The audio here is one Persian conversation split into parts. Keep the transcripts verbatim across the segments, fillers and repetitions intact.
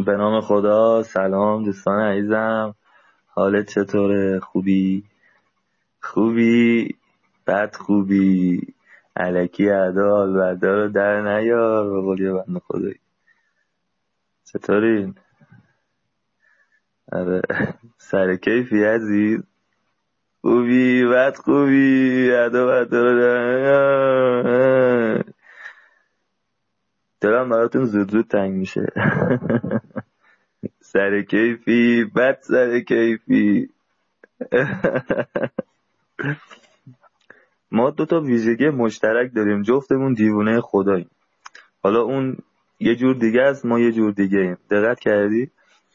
به نام خدا. سلام دوستان عزیزم، حالت چطوره؟ خوبی؟ خوبی؟ بد خوبی؟ الکی ادا البدا رو در نیار به قول یه بنده خدایی. چطورین؟ آره سر کیفی عزیز؟ خوبی؟ بد خوبی؟ ادا بدا رو در نیار. دلم براتون زود زود تنگ میشه. سر کیفی؟ بد سر کیفی؟ ما دو تا ویژگی مشترک داریم، جفتمون دیوونه خداییم. حالا اون یه جور دیگه است، ما یه جور دیگه ایم. دقت کردی؟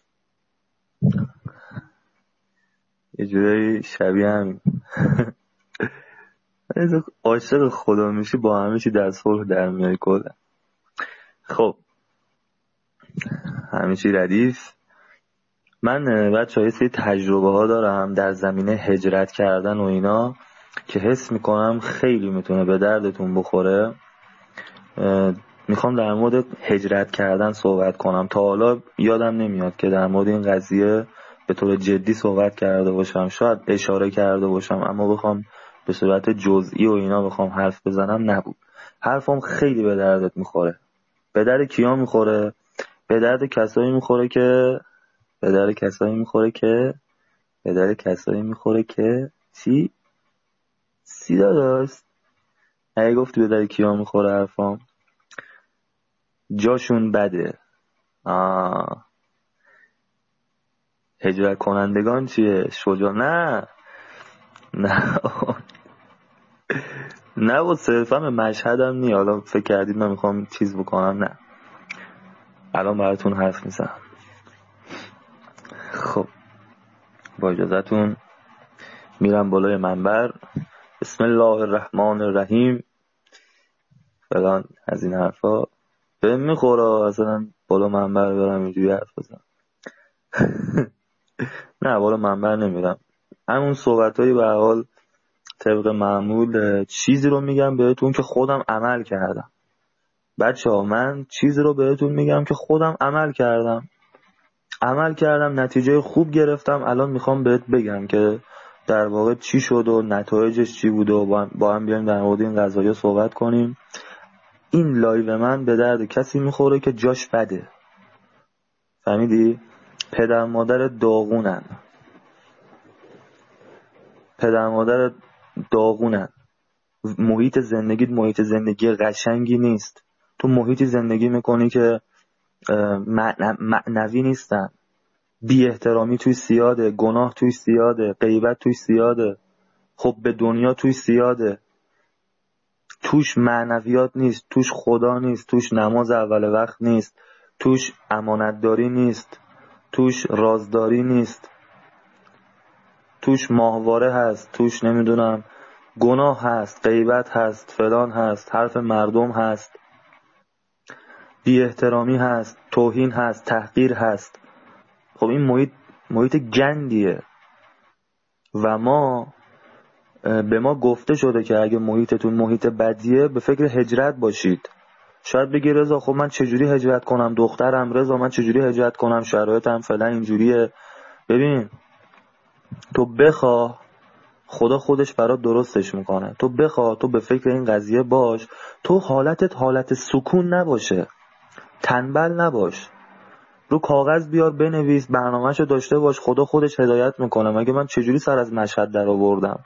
یه جورایی شبیه همین. عاشق خدا میشی با همه چی در صلح در میای کلا. خب همه چی ردیف. من بچه های سری تجربه ها دارم در زمینه هجرت کردن و اینا که حس میکنم خیلی میتونه به دردتون بخوره. میخوام در مورد هجرت کردن صحبت کنم. تا حالا یادم نمیاد که در مورد این قضیه به طور جدی صحبت کرده باشم، شاید اشاره کرده باشم، اما بخوام به صورت جزئی و اینا بخوام حرف بزنم نبود. حرفم خیلی به دردت میخوره. به درد کیا میخوره؟ به درد کسایی میخوره که به درد کسایی میخوره که به درد کسایی میخوره که چی؟ سی داداست؟ اگه گفتی به درد کیا میخوره حرفام؟ جاشون بده. آه. هجرت کنندگان چیه؟ شجاع؟ نه نه نه با صرفا به مشهدم نی. حالا فکر کردید من میخوام چیز بکنم؟ نه، الان براتون حرف میزنم. خب با اجازتون میرم بالای منبر. بسم الله الرحمن الرحیم فلان از این حرفا به میخوره اصلا بالا منبر برم اینجوری حرف بزنم. نه بالا منبر نمیرم. همون صحبتایی به حال طبق معمول چیزی رو میگم بهتون که خودم عمل کردم. بچه ها من چیزی رو بهتون میگم که خودم عمل کردم عمل کردم نتیجه خوب گرفتم. الان میخوام بهت بگم که در واقع چی شد و نتایجش چی بود و با هم بیایم در مورد این قضایا صحبت کنیم. این لایو من به درد کسی میخوره که جاش بده. فهمیدی؟ پدر مادر داغونن پدر مادر داغونن محیط زندگیت محیط زندگی قشنگی نیست. تو محیطی زندگی میکنی که معنوی نیستن. بی احترامی توی سیاده، گناه توی سیاده، غیبت توی سیاده، خب به دنیا توی سیاده. توش معنویات نیست، توش خدا نیست، توش نماز اول وقت نیست، توش امانتداری نیست، توش رازداری نیست، توش ماهواره هست، توش نمیدونم گناه هست، غیبت هست، فلان هست، حرف مردم هست، بی احترامی هست، توهین هست، تحقیر هست. خب این محیط محیط گندیه و ما به ما گفته شده که اگه محیطتون محیط بدیه به فکر هجرت باشید. شاید بگی رضا خب من چجوری هجرت کنم؟ دخترم رضا من چجوری هجرت کنم؟ شرایطم فعلا اینجوریه. ببین تو بخواه خدا خودش برات درستش میکنه. تو بخواه تو به فکر این قضیه باش. تو حالتت حالت سکون نباشه، تنبل نباش. رو کاغذ بیار بنویس، برنامه‌شو داشته باش. خدا خودش هدایت میکنه. مگه من چجوری سر از مشهد در آوردم؟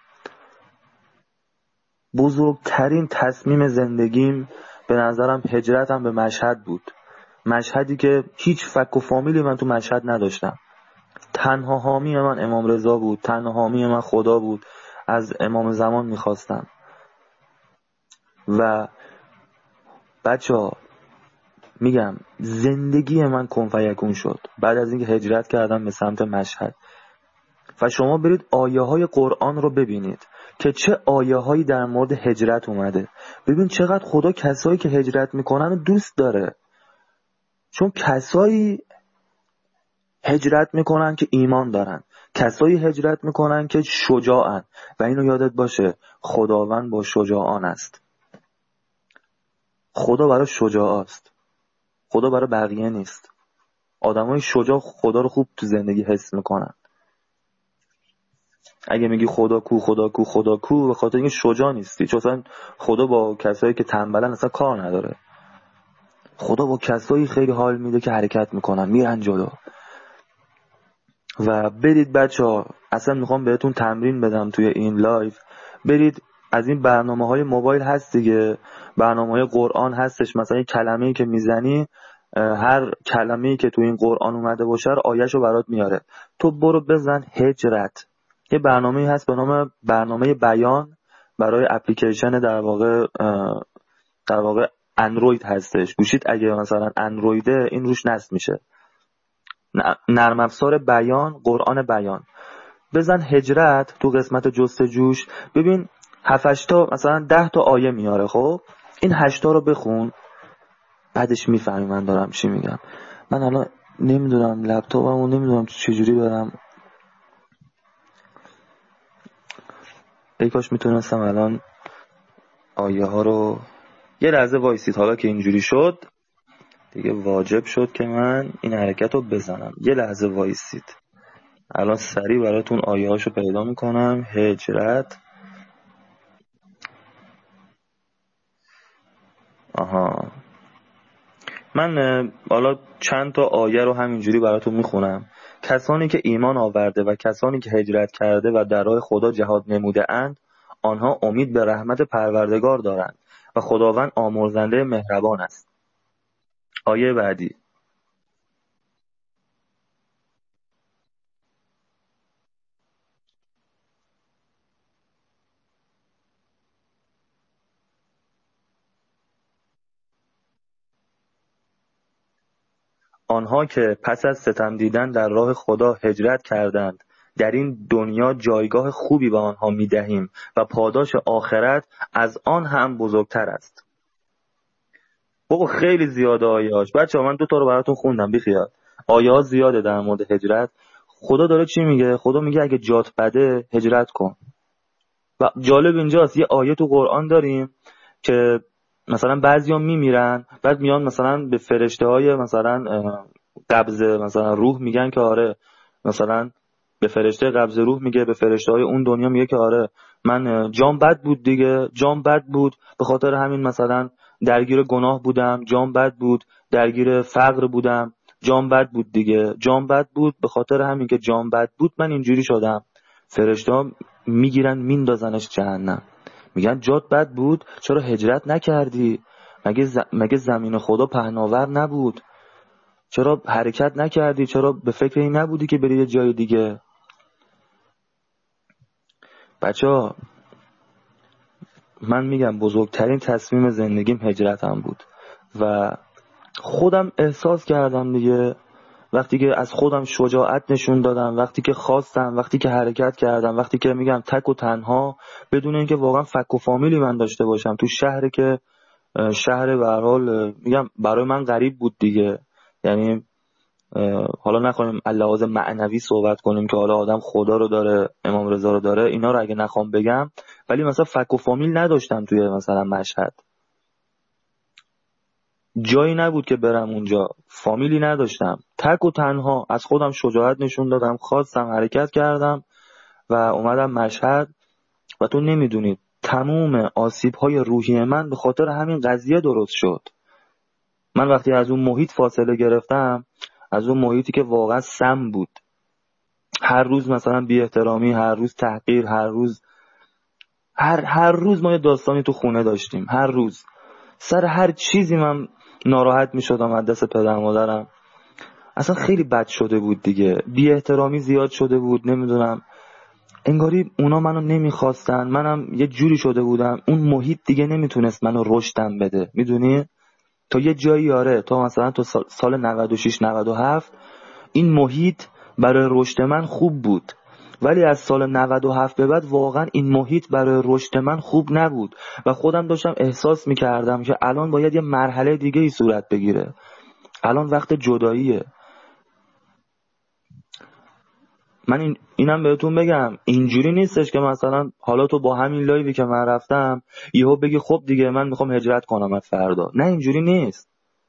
بزرگترین تصمیم زندگیم به نظرم هجرتم به مشهد بود. مشهدی که هیچ فک و فامیلی من تو مشهد نداشتم. تنها حامی من امام رضا بود، تنها حامی من خدا بود. از امام زمان میخواستم. و بچه ها میگم زندگی من کن فیکون شد بعد از اینکه هجرت کردم به سمت مشهد. و شما برید آیه های قرآن رو ببینید که چه آیه هایی در مورد هجرت اومده. ببین چقدر خدا کسایی که هجرت میکنن دوست داره. چون کسایی هجرت میکنن که ایمان دارن، کسایی هجرت میکنن که شجاعن. و اینو یادت باشه خداوند با شجاعان است. خدا برای شجاع است، خدا برای بقیه نیست. آدمای شجاع خدا رو خوب تو زندگی حس میکنن. اگه میگی خدا کو خدا کو خدا کو، به خاطر اینکه شجاع نیستی، چون اصلا خدا با کسایی که تنبلن اصلا کار نداره. خدا با کسایی خیلی حال میده که حرکت میکنن، میرن جلو. و برید بچه‌ها، اصلا میخوام بهتون تمرین بدم توی این لایف، برید از این برنامه‌های موبایل هست دیگه، برنامه‌های قرآن هستش، مثلا کلمه‌ای که میزنی هر کلمه‌ای که تو این قرآن اومده باشه آیه‌شو برات میاره. تو برو بزن هجرت. یه برنامه‌ای هست به نام برنامه بیان برای اپلیکیشن در واقع در واقع اندروید هستش. گوشیت اگه مثلا اندرویده این روش نصب میشه. نرم افزار بیان، قرآن بیان. بزن هجرت تو قسمت جستجوش، ببین هفت هشت تا مثلا ده تا آیه میاره. خب این هشت تا رو بخون، بعدش میفهمی من دارم چی میگم. من الان نمیدونم لپتاپمو نمیدونم چجوری برم. ای کاش میتونستم الان آیه ها رو. یه لحظه وایسید، حالا که اینجوری شد دیگه واجب شد که من این حرکت رو بزنم. یه لحظه وایسید، الان سریع براتون آیه هاشو پیدا میکنم. هجرت. آها، من حالا چند تا آیه رو همینجوری براتون میخونم. کسانی که ایمان آورده و کسانی که هجرت کرده و در راه خدا جهاد نموده اند، آنها امید به رحمت پروردگار دارند و خداوند آمرزنده مهربان است. آیه بعدی. آنها که پس از ستم دیدن در راه خدا هجرت کردند، در این دنیا جایگاه خوبی به آنها می‌دهیم و پاداش آخرت از آن هم بزرگتر است. بابا خیلی زیاده آیه‌هاش. بچه‌ها من دو تا رو براتون خوندم، بیخیال. آیه‌ها زیاده در مورد هجرت. خدا داره چی میگه؟ خدا میگه اگه جات بده هجرت کن. و جالب اینجاست یه آیه تو قرآن داریم که مثلا بعضیا میمیرن، بعد میان مثلا به فرشته‌های مثلا قبض مثلا روح میگن که آره، مثلا به فرشته قبض روح میگه، به فرشته‌های اون دنیا میگه که آره من جام بد بود دیگه، جام بد بود، به خاطر همین مثلا درگیر گناه بودم، جام بد بود، درگیر فقر بودم، جام بد بود دیگه، جام بد بود، به خاطر همین که جام بد بود من اینجوری شدم. فرشته‌ها میگیرن میندازنش جهنم، میگن جات بد بود، چرا هجرت نکردی؟ مگه ز... مگه زمین خدا پهناور نبود؟ چرا حرکت نکردی؟ چرا به فکر این نبودی که بری یه جای دیگه؟ بچه‌ها من میگم بزرگترین تصمیم زندگیم هجرتم بود و خودم احساس کردم دیگه، وقتی که از خودم شجاعت نشون دادم، وقتی که خواستم، وقتی که حرکت کردم، وقتی که میگم تک و تنها بدون اینکه واقعا فک و فامیلی من داشته باشم تو شهری که شهر به هر حال میگم برای من غریب بود دیگه. یعنی حالا نخوایم لحاظ معنوی صحبت کنیم که حالا آدم خدا رو داره، امام رضا رو داره، اینا رو اگه نخوام بگم، ولی مثلا فک و فامیل نداشتم توی مثلا مشهد، جایی نبود که برم اونجا، فامیلی نداشتم، تک و تنها از خودم شجاعت نشون دادم، خواستم، حرکت کردم و اومدم مشهد. و تو نمیدونید تموم آسیب‌های روحی من به خاطر همین قضیه درست شد. من وقتی از اون محیط فاصله گرفتم، از اون محیطی که واقعا سم بود، هر روز مثلا بی احترامی، هر روز تحقیر، هر روز هر هر روز ما یه داستانی تو خونه داشتیم، هر روز سر هر چیزی من ناراحت می شدم از دست پدر مادرم. اصلا خیلی بد شده بود دیگه، بی احترامی زیاد شده بود، نمیدونم انگاری اونا منو نمیخواستن، منم یه جوری شده بودم، اون محیط دیگه نمیتونست منو رشدم بده، میدونی؟ تا یه جایی آره، تا مثلا تو سال, سال نود و شش نود و هفت این محیط برای رشد من خوب بود، ولی از سال نود و هفت به بعد واقعا این محیط برای رشد من خوب نبود و خودم داشتم احساس میکردم که الان باید یه مرحله دیگه ای صورت بگیره، الان وقت جداییه. من این اینم بهتون بگم اینجوری نیستش که مثلا حالا تو با همین لایوی که من رفتم یهو بگی خب دیگه من میخوام هجرت کنم از فردا، نه اینجوری نیست.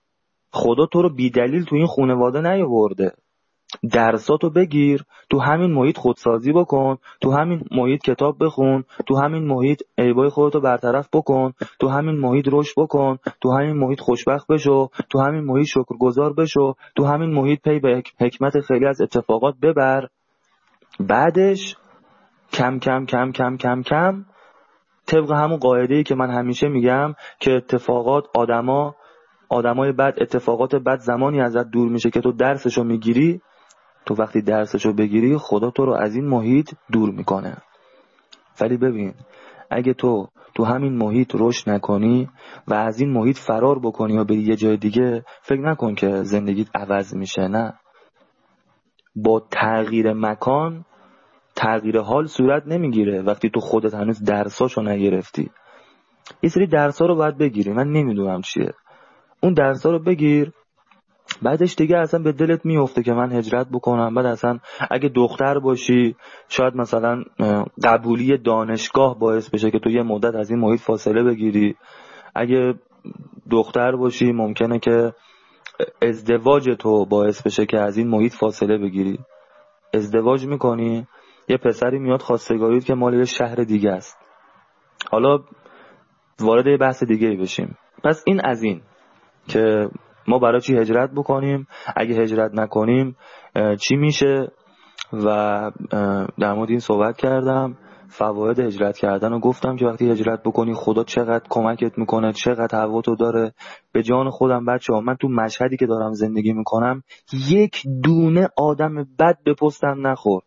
خدا تو رو بی دلیل تو این خانواده نیاورده. درساتو بگیر، تو همین محیط خودسازی بکن، تو همین محیط کتاب بخون، تو همین محیط عیبای خودتو برطرف بکن، تو همین محیط رشد بکن، تو همین محیط خوشبخت بشو، تو همین محیط شکرگزار بشو، تو همین محیط پی به حکمت خیلی از اتفاقات ببر. بعدش کم کم کم کم کم کم طبق همون قاعده‌ای که من همیشه میگم که اتفاقات آدما آدمای بد اتفاقات بد زمانی ازت دور میشه که تو درسشو میگیری. تو وقتی درسشو بگیری خدا تو رو از این محیط دور میکنه. ولی ببین اگه تو تو همین محیط رشد نکنی و از این محیط فرار بکنی و بری یه جای دیگه، فکر نکن که زندگیت عوض میشه. نه، با تغییر مکان تغییر حال صورت نمیگیره وقتی تو خودت هنوز درساشو نگرفتی. یه سری درسا رو باید بگیری، من نمیدونم چیه، اون درسا رو بگیر، بعدش دیگه اصلا به دلت میفته که من هجرت بکنم. بعد اصلا اگه دختر باشی شاید مثلا قبولی دانشگاه باعث بشه که تو یه مدت از این محیط فاصله بگیری. اگه دختر باشی ممکنه که ازدواج تو باعث بشه که از این محیط فاصله بگیری. ازدواج میکنی، یه پسری میاد خواستگاریت که مال یه شهر دیگه است. حالا وارد یه بحث دیگه بشیم. پس این از این که ما برای چی هجرت بکنیم، اگه هجرت نکنیم چی میشه، و در مورد این صحبت کردم. فواید هجرت کردن رو گفتم که وقتی هجرت بکنی خدا چقدر کمکت میکنه، چقدر هواتو داره. به جان خودم بچه ها، من تو مشهدی که دارم زندگی میکنم یک دونه آدم بد به پستم نخورد.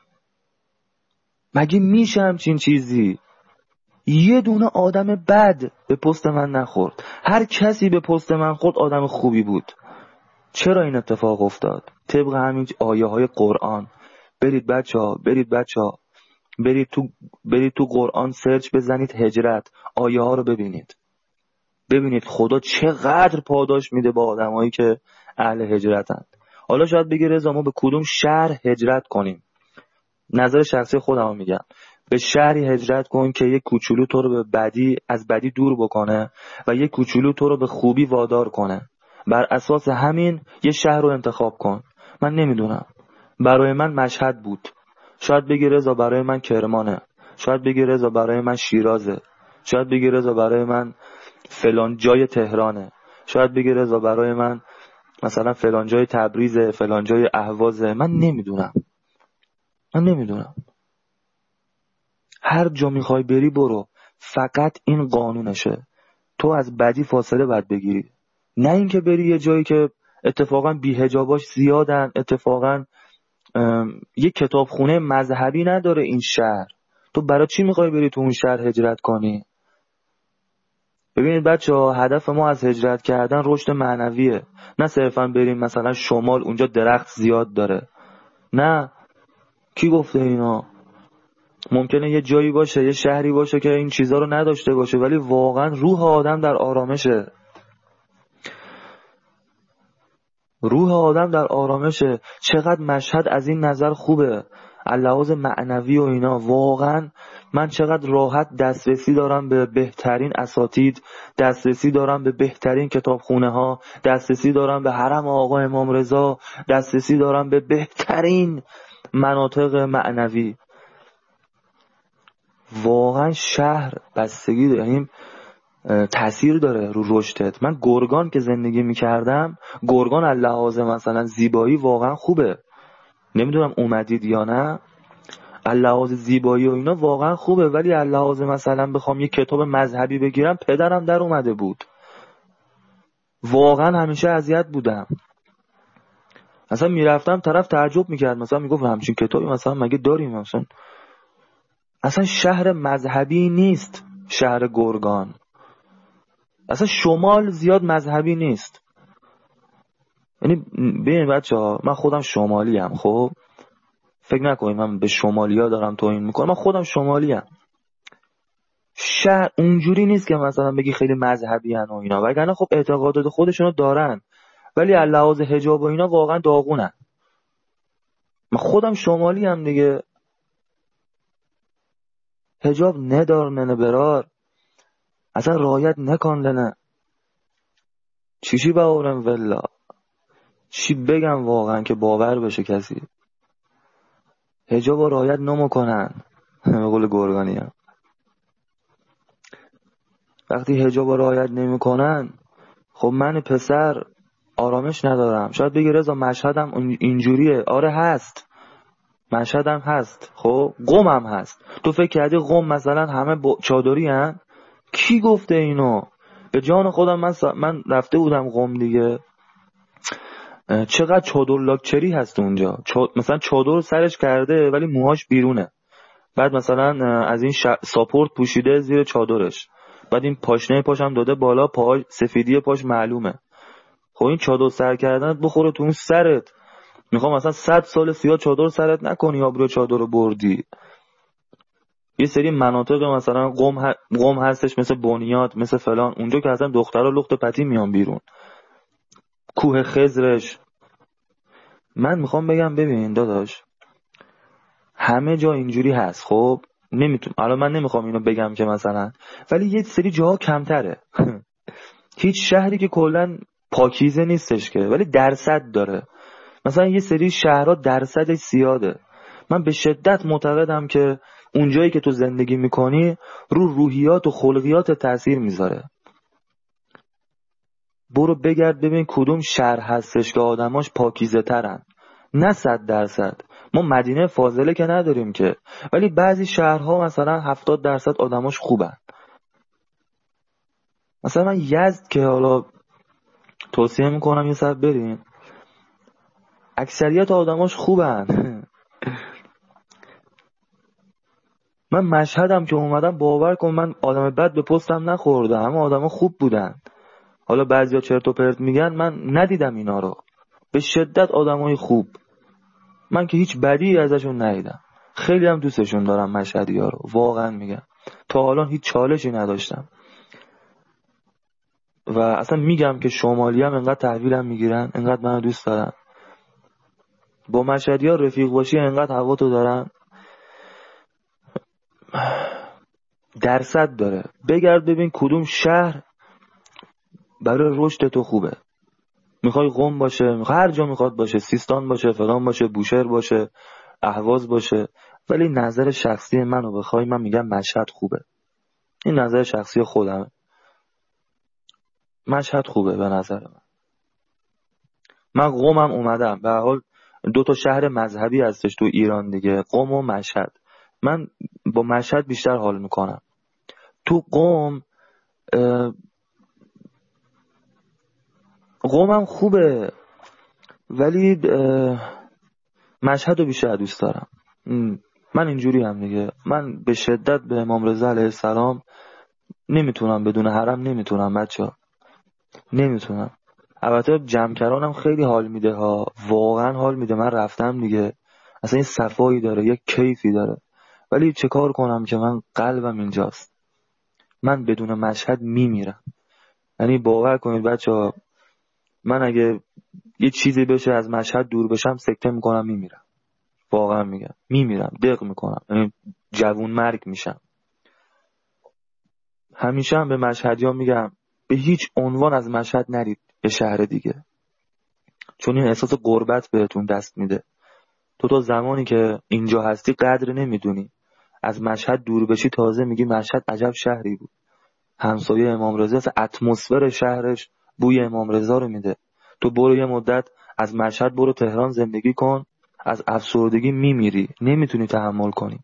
مگه میشه همچین چیزی؟ یه دونه آدم بد به پست من نخورد. هر کسی به پست من خورد آدم خوبی بود. چرا این اتفاق افتاد؟ طبق همین آیه های قرآن. برید بچه ها برید بچه ها برید تو برید تو قرآن سرچ بزنید هجرت، آیه ها رو ببینید. ببینید خدا چقدر پاداش میده با آدمایی که اهل هجرتن. حالا شاید بگی رضا ما به کدوم شهر هجرت کنیم؟ نظر شخصی خودم میگم به شهری هجرت کن که یک کوچولو تو رو به بدی از بدی دور بکنه و یک کوچولو تو رو به خوبی وادار کنه. بر اساس همین یه شهر رو انتخاب کن. من نمیدونم، برای من مشهد بود، شاید بگی رضا برای من کرمانه، شاید بگی رضا برای من شیرازه، شاید بگی رضا برای من فلان جای تهرانه، شاید بگی رضا برای من مثلا فلان جای تبریزه، فلان جای اهوازه. من نمیدونم من نمیدونم هر جا میخوای بری برو، فقط این قانونشه، تو از بدی فاصله باید بگیری. نه اینکه بری یه جایی که اتفاقا بی‌حجاباش زیادن، اتفاقا یه کتابخونه مذهبی نداره این شهر، تو برای چی میخوای بری تو اون شهر هجرت کنی؟ ببینید بچه ها، هدف ما از هجرت کردن رشد معنویه، نه صرفا بریم مثلا شمال اونجا درخت زیاد داره. نه، کی گفته اینا؟ ممکنه یه جایی باشه، یه شهری باشه که این چیزا رو نداشته باشه، ولی واقعا روح آدم در آرامشه. روح آدم در آرامشه. چقدر مشهد از این نظر خوبه، لحاظ معنوی و اینا. واقعا من چقدر راحت دسترسی دارم به بهترین اساتید، دسترسی دارم به بهترین کتابخونه ها، دسترسی دارم به حرم آقا امام رضا، دسترسی دارم به بهترین مناطق معنوی. واقعا شهر بستگی داره، یعنی تأثیر داره رو رشدت. من گرگان که زندگی میکردم، گرگان از لحاظ مثلا زیبایی واقعا خوبه، نمیدونم اومدید یا نه، از لحاظ زیبایی و اینا واقعا خوبه، ولی از لحاظ مثلا بخوام یه کتاب مذهبی بگیرم پدرم در اومده بود. واقعا همیشه اذیت بودم. مثلا میرفتم طرف تعجب میکرد، مثلا میگفت همچین کتابی مثلا مگه داریم؟ مثلا اصلا شهر مذهبی نیست شهر گرگان، اصلا شمال زیاد مذهبی نیست. یعنی ببین بچه ها، من خودم شمالی ام، خب فکر نکنید من به شمالی ها دارم توهین میکنم، من خودم شمالی ام. شهر اونجوری نیست که مثلا بگی خیلی مذهبی ان و اینا، وگرنه خب اعتقادات خودشونو دارن، ولی از لحاظ حجاب و اینا واقعا داغونن. من خودم شمالی ام دیگه. حجاب ندار ننه برار، اصلا رعایت نکن لنه. چیشی بهارم ولا چی بگم واقعا که باور بشه کسی. حجاب رو رعایت نمیکنن به قول گرگانی هم. وقتی حجاب رو رعایت نمیکنن خب من پسر آرامش ندارم. شاید بگی رضا مشهدم اینجوریه. آره هست، مشهدم هست، خب قم هم هست. تو فکر کردی قم مثلا همه چادری هن؟ کی گفته اینو؟ به جان خودم من س... من رفته بودم قم دیگه. چقدر چادر لاکچری هست اونجا. چاد... مثلا چادر سرش کرده ولی موهاش بیرونه. بعد مثلا از این ش... ساپورت پوشیده زیر چادرش. بعد این پاشنه پاش هم داده بالا، پا سفیدی پاش معلومه. خب این چادر سر کردنت بخوره تو اون سرت. میخوام مثلا صد سال سیاه چادر سرت نکنی، آبرو چادر رو بردی. یه سری مناطق مثلا قم ه... قم هستش مثل بنیاد مثل فلان، اونجا که اصلا دخترها لخت پتی میان بیرون. کوه خضرش. من میخوام بگم ببین داداش همه جا اینجوری هست. خب نمیتونم الان من نمیخوام اینو بگم که مثلا، ولی یه سری جاها کمتره. هیچ شهری که کلا پاکیزه نیستش که، ولی درصد داره. مثلا یه سری شهرها درصدش زیاده. من به شدت معتقدم که اونجایی که تو زندگی میکنی رو روحیات و خلقیات تأثیر میذاره. برو بگرد ببین کدوم شهر هستش که آدماش پاکیزه ترن. نه صد درصد. ما مدینه فاضله که نداریم که، ولی بعضی شهرها مثلا هفتاد درصد آدماش خوبن. مثلا من یزد که حالا توصیه میکنم یه سر بریم، اکثریت آدماش خوبن. من مشهدم که اومدم باور کن من آدم بد به پستم نخوردم، همه آدما خوب بودن. حالا بعضیا چرت و پرت میگن، من ندیدم اینا رو. به شدت آدمای خوب. من که هیچ بدی ازشون ندیدم. خیلی هم دوستشون دارم مشهدی‌ها رو، واقعا میگم. تا حالا هیچ چالشی نداشتم. و اصلا میگم که شمالی هم انقدر تحویلم میگیرن، انقدر منو دوست دارن. با مشهدی‌ها رفیق باشی انقدر هوا تو دارن. درصد داره. بگرد ببین کدوم شهر برای رشد تو خوبه. میخوای قم باشه، میخوای هر جا میخواد باشه، سیستان باشه، فلان باشه، بوشهر باشه، اهواز باشه، ولی نظر شخصی منو بخوای من میگم مشهد خوبه. این نظر شخصی خودمه. مشهد خوبه به نظر من. من قمم اومدم. به هر حال دو تا شهر مذهبی هستش تو ایران دیگه، قم و مشهد. من با مشهد بیشتر حال میکنم. تو قم قمم خوبه ولی مشهد رو بیشتر دوست دارم. من اینجوری هم دیگه. من به شدت به امام رضا علیه السلام نمیتونم بدون حرم، نمیتونم بچه ها، نمیتونم. البته جمکرانم خیلی حال میده ها، واقعا حال میده. من رفتم دیگه، اصلا یه صفایی داره، یه کیفی داره. ولی چه کار کنم که من قلبم اینجاست. من بدون مشهد میمیرم. یعنی باور کنید بچه ها، من اگه یه چیزی بشه از مشهد دور بشم سکته میکنم میمیرم. واقعا میگم میمیرم، دق میکنم، یعنی جوون مرگ میشم. همیشه هم به مشهدی‌ها میگم به هیچ عنوان از مشهد نرید به شهر دیگه، چون این احساس غربت بهتون دست میده. تو تا زمانی که اینجا هستی قدر نمیدونی، از مشهد دور بشی تازه میگی مشهد عجب شهری بود. همسایه امام رضا، اتمسفر شهرش بوی امام رضا رو میده. تو برو یه مدت از مشهد برو تهران زندگی کن، از افسردگی میمیری، نمیتونی تحمل کنی.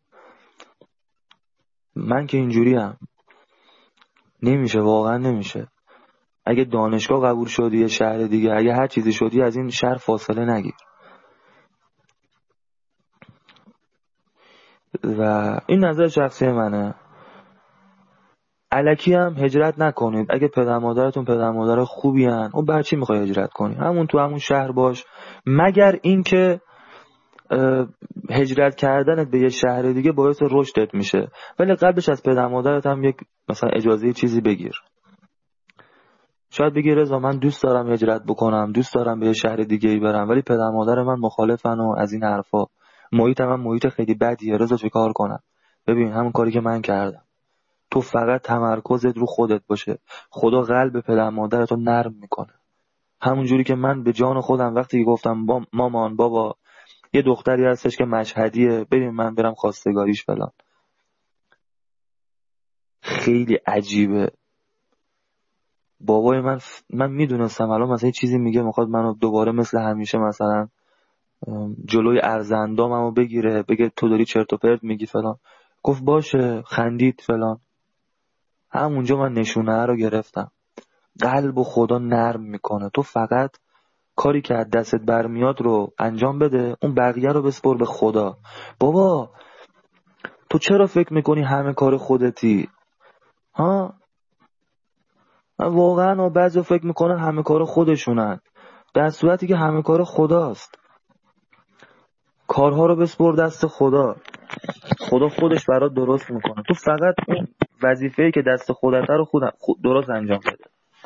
من که اینجوری هم نمیشه، واقعا نمیشه. اگه دانشگاه قبول شدی یه شهر دیگه، اگه هر چیزی شدی، از این شهر فاصله نگیر. و این نظر شخصی منه. الکی هم هجرت نکنید. اگه پدر مادرتون پدر مادر خوبی هن، اون بر چی میخوای هجرت کنی؟ همون تو همون شهر باش، مگر اینکه هجرت کردنت به یه شهر دیگه باعث رشدت میشه. ولی قبلش از پدر مادرت هم یک مثلا اجازه چیزی بگیر. شاید بگی رضا من دوست دارم هجرت بکنم، دوست دارم به یه شهر دیگه ای برم، ولی پدر مادر من مخالفن و از این حرفا. محیط من محیط خیلی بدیه، رضا چه کار کنم؟ ببین همون کاری که من کردم. تو فقط تمرکزت رو خودت باشه. خدا قلب پدر مادرتو نرم میکنه. همون جوری که من به جان خودم وقتی گفتم با مامان بابا یه دختری هستش که مشهدیه بریم من برم خواستگاریش فلان، خیلی عجیبه. بابای من ف... من میدونستم الان مثلا یه چیزی میگه میخواد منو دوباره مثل همیشه مثلا جلوی ارزنداممو بگیره بگه تو داری چرت و پرت میگی فلان. گفت باشه، خندید فلان. همونجا من نشونه رو گرفتم. قلب و خدا نرم میکنه. تو فقط کاری که از دستت برمیاد رو انجام بده، اون بقیه رو بسپر به خدا. بابا تو چرا فکر میکنی همه کار خودتی؟ ها واقعا بعضی فکر میکنن همه کار خودشونن، در صورتی که همه کار خداست. کارها رو بسپر دست خدا، خدا خودش برات درست میکنه. تو فقط اون وظیفه‌ای که دست خودته رو خود درست انجام بده.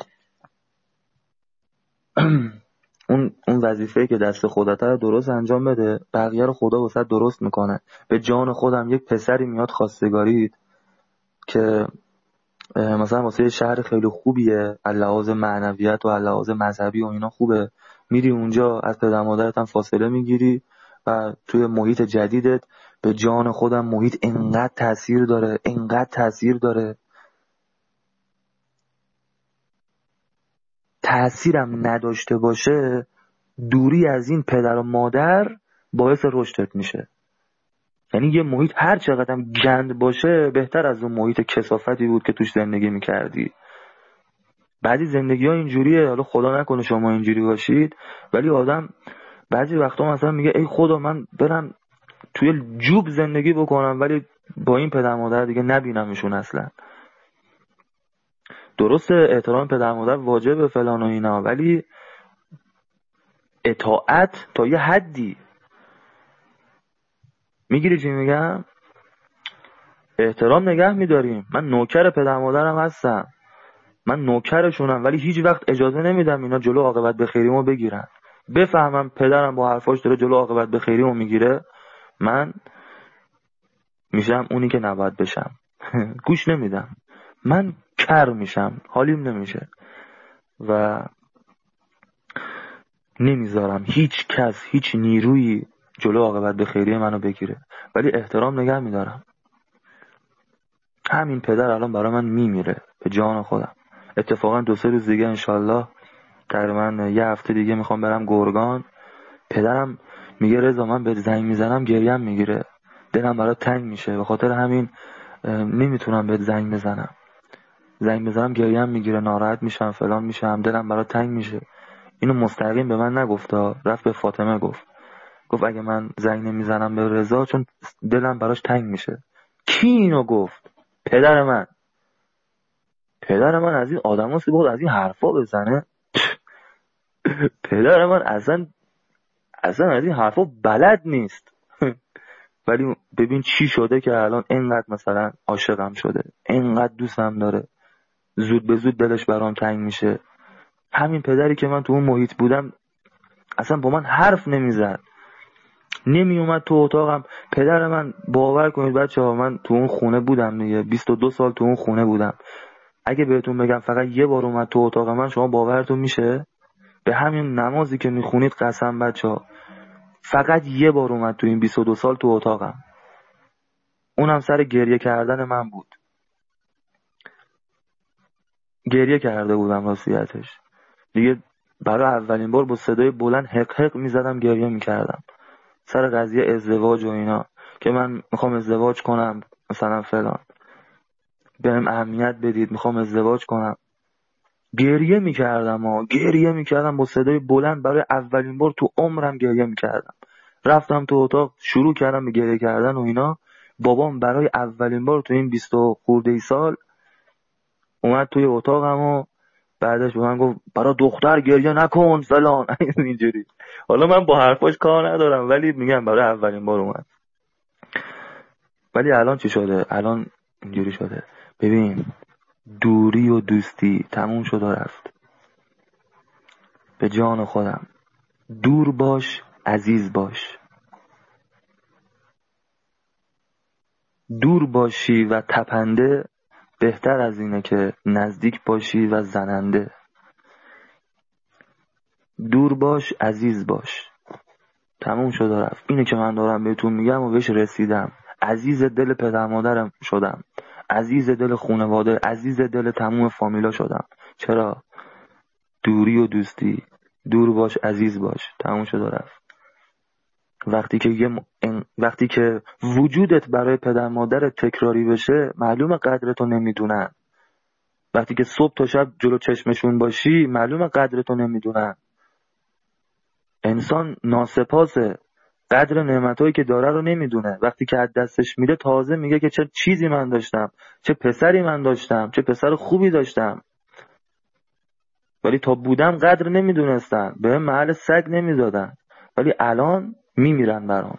اون اون وظیفه‌ای که دست خودته رو درست انجام بده، بقیه رو خدا واسه درست میکنه. به جان خودم یک پسری میاد خواستگاریت که مثلا واسه شهر خیلی خوبیه، از لحاظ معنویت و از لحاظ مذهبی و اینا خوبه، میری اونجا از پدر مادرت هم فاصله میگیری و توی محیط جدیدت به جان خودم محیط انقدر تاثیر داره، انقدر تاثیر داره. تاثیرم نداشته باشه، دوری از این پدر و مادر باعث رشدت میشه. یعنی یه محیط هر چقدر هم گند باشه بهتر از اون محیط کثافتی بود که توش زندگی میکردی. بعضی زندگی ها اینجوریه، حالا خدا نکنه شما اینجوری باشید، ولی آدم بعضی وقتا مثلا میگه ای خدا من برم توی جوب زندگی بکنم ولی با این پدر مادر دیگه نبینمشون اصلا. درسته احترام پدر مادر واجبه فلان و اینا، ولی اطاعت تا یه حدی. میگیری چی میگم؟ احترام نگه میداریم. من نوکر پدر مادرم هستم، من نوکرشونم، ولی هیچ وقت اجازه نمیدم اینا جلو عاقبت بخیریمو بگیرن. بفهمم پدرم با حرفاش داره جلو عاقبت بخیریمو میگیره، من میشم اونی که نباید بشم. گوش نمیدم، من کر میشم، حالیم نمیشه و نمیذارم هیچ کس هیچ نیرویی جلو عاقبت بخیری منو بگیره، ولی احترام نگه میدارم. همین پدر الان برای من میمیره به جان خودم. اتفاقا دو سه روز دیگه انشالله تقریبا یه هفته دیگه میخوام برم گرگان. پدرم میگه رضا من به زنگ میزنم گریم میگیره، دلم برای تنگ میشه، به خاطر همین نمیتونم به زنگ بزنم. زنگ بزنم گریم میگیره، ناراحت میشم، فلان میشم، دلم برای تنگ میشه. اینو مستقیم به من نگفتا، رفت به فاطمه گفت. گفت اگه من زنگ نمیزنم به رضا چون دلم براش تنگ میشه. کی اینو گفت؟ پدر من. پدر من از این آدماست که بود از این حرفا بزنه؟ پدر من اصلا اصلا از این حرفا بلد نیست. ولی ببین چی شده که الان اینقدر مثلا عاشقم شده، اینقدر دوستم داره، زود به زود دلش برام تنگ میشه. همین پدری که من تو اون محیط بودم اصلا با من حرف نمیزد، نمی اومد تو اتاقم. پدر من باور کنید بچه‌ها، من تو اون خونه بودم دیگه، بیست و دو سال تو اون خونه بودم. اگه بهتون بگم فقط یه بار اومد تو اتاق من، شما باورتون میشه؟ به همین نمازی که میخونید قسم بچه‌ها، فقط یه بار اومد تو این بیست و دو سال تو اتاقم. اونم سر گریه کردن من بود. گریه کرده بودم راستیتش دیگه. برای اولین بار با صدای بلند حق حق میزدم، گریه میکردم سر قضیه ازدواج و اینا، که من میخوام ازدواج کنم مثلا فلان، بهم اهمیت بدید، میخوام ازدواج کنم. گریه میکردم ها، گریه میکردم با صدای بلند. برای اولین بار تو عمرم گریه میکردم. رفتم تو اتاق شروع کردم به گریه کردن و اینا. بابام برای اولین بار تو این بیست و خورده ای سال اومد توی اتاقم و بعدش به من گفت برای دختر گریه نکن فلان. اینجوری. حالا من با حرفاش کار ندارم، ولی میگم برای اولین بار اومد. ولی الان چی شده؟ الان اینجوری شده. ببین دوری و دوستی تموم شد و رفت. به جان خودم دور باش، عزیز باش. دور باشی و تپنده بهتر از اینه که نزدیک باشی و زننده. دور باش عزیز باش. تموم شد و رفت. اینه که من دارم بهتون میگم و بهش رسیدم. عزیز دل پدر مادرم شدم، عزیز دل خانواده، عزیز دل تموم فامیلا شدم. چرا؟ دوری و دوستی. دور باش عزیز باش. تموم شد و رفت. وقتی که یه م... وقتی که وجودت برای پدر مادر تکراری بشه، معلومه قدرتو نمیدونن. وقتی که صبح تا شب جلو چشمشون باشی، معلومه قدرتو نمیدونن. انسان ناسپاسه، قدر نعمتایی که داره رو نمیدونه. وقتی که از دستش میره تازه میگه که چه چیزی من داشتم، چه پسری من داشتم، چه پسر خوبی داشتم. ولی تا بودم قدر نمیدونستن، به محل سگ نمیدادن. ولی الان میمیرن برام.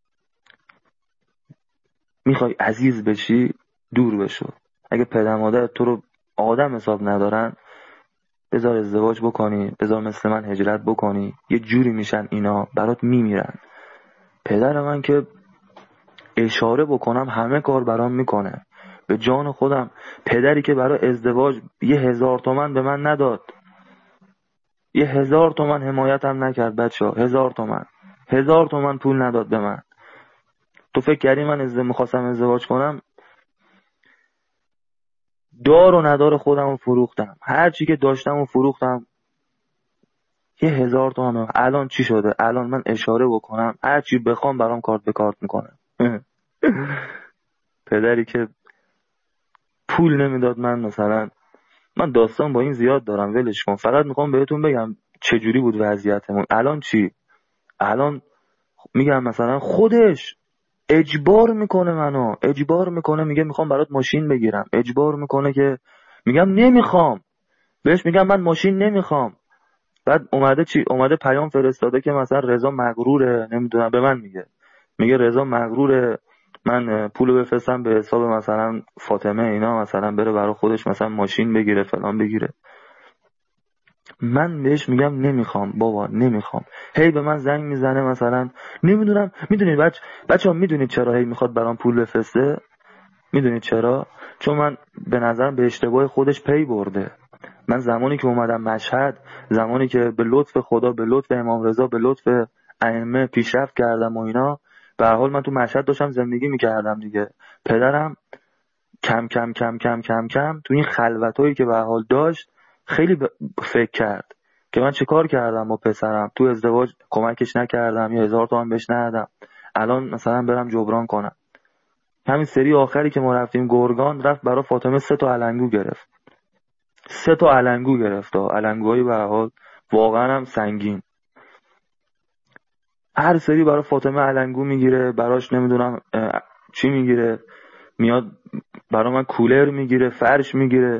میخوای عزیز بشی، دور بشو. اگه پدر مادر تو رو آدم حساب ندارن، بذار ازدواج بکنی، بذار مثل من هجرت بکنی. یه جوری میشن اینا برات میمیرن. پدر من که اشاره بکنم همه کار برام میکنه. به جان خودم، پدری که برای ازدواج یه هزار تومن به من نداد، یه هزار تومن حمایتم نکرد. بچه ها هزار تومن هزار تومن پول نداد به من. تو فکر کردی من از میخواستم ازدواج کنم؟ دار و ندار خودم رو فروختم، هر چی که داشتم رو فروختم. یه هزار تومن. الان چی شده؟ الان من اشاره بکنم هر چی بخوام برام کارت به کارت میکنه. پدری که پول نمیداد من، مثلا من داستان با این زیاد دارم، ولش کن. فقط میخوام بهتون بگم چجوری بود وضعیتمون. الان چی؟ الان میگم مثلا خودش اجبار میکنه منو، اجبار میکنه میگه میخوام برات ماشین بگیرم، اجبار میکنه که میگم نمیخوام، بهش میگم من ماشین نمیخوام. بعد اومده چی؟ اومده پیام فرستاده که مثلا رضا مغروره، نمیدونم، به من میگه میگه رضا مغروره، من پولو بفرستم به حساب مثلا فاطمه اینا، مثلا بره برای خودش مثلا ماشین بگیره فلان بگیره. من بهش میگم نمیخوام بابا، نمیخوام. هی به من زنگ میزنه مثلا، نمیدونم. میدونید بچه بچه‌ها میدونید چرا هی میخواد برام پول بفرسته؟ میدونید چرا؟ چون من به نظرم به اشتباه خودش پی برده. من زمانی که اومدم مشهد، زمانی که به لطف خدا، به لطف امام رضا، به لطف ائمه پیشرفت کردم و اینا، به هر حال من تو مشهد داشتم زندگی میکردم دیگه. پدرم کم کم کم کم کم کم تو این خلوتایی که به هر حال داشت خیلی ب... فکر کرد که من چه کار کردم با پسرم. تو ازدواج کمکش نکردم یا هزار تومن بهش ندادم، الان مثلا برم جبران کنم. همین سری آخری که ما رفتیم گرگان، رفت برای فاطمه سه تا علنگو گرفت. سه تا علنگو گرفت. علنگوهای به هر حال واقعا هم سنگین. هر سری برای فاطمه علنگو میگیره، براش نمیدونم چی میگیره، میاد برای من کولر میگیره، فرش میگیره.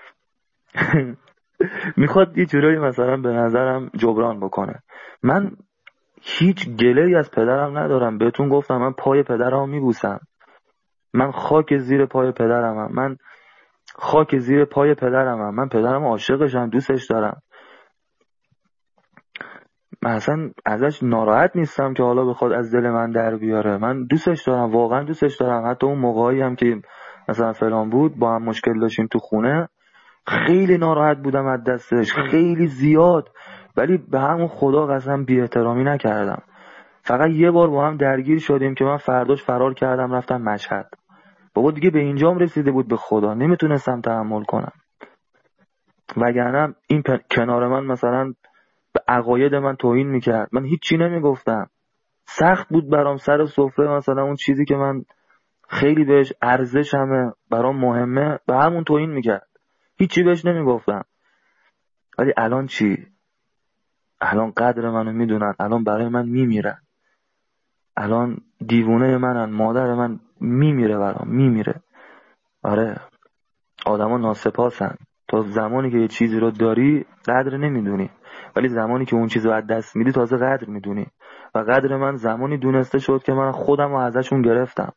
میخواد یه جورایی مثلا به نظرم جبران بکنه. من هیچ گله‌ای از پدرم ندارم. بهتون گفتم من پای پدرم میبوسم. من خاک زیر پای پدرمم. من خاک زیر پای پدرمم. من پدرم عاشقشم، دوستش دارم. من اصلا ازش ناراحت نیستم که حالا بخواد از دل من در بیاره. من دوستش دارم، واقعا دوستش دارم. حتی اون موقعی هم که مثلا فلان بود، با هم مشکل داشتیم تو خونه، خیلی ناراحت بودم از دستش، خیلی زیاد. ولی به همون خدا قسم بی احترامی نکردم. فقط یه بار با هم درگیر شدیم که من فرداش فرار کردم رفتم مشهد. بابا دیگه به اینجام رسیده بود، به خدا نمیتونستم تحمل کنم. وگرنه این پ... کنار من مثلا به عقاید من توهین میکرد، من هیچی نمیگفتم. سخت بود برام سر سفره مثلا اون چیزی که من خیلی بهش ارزشمه، برام مهمه، به همون توهین میکرد. هیچی بهش نمیگفتم. ولی الان چی؟ الان قدر منو میدونن، الان برای من میمیرن. الان دیوونه منن، مادر من میمیره برام، میمیره. آره، آدما ناسپاسن. تا زمانی که یه چیزی رو داری قدر نمیدونی، ولی زمانی که اون چیز رو از دست میدی تازه قدر میدونی. و قدر من زمانی دونسته شد که من خودم رو ازشون گرفتم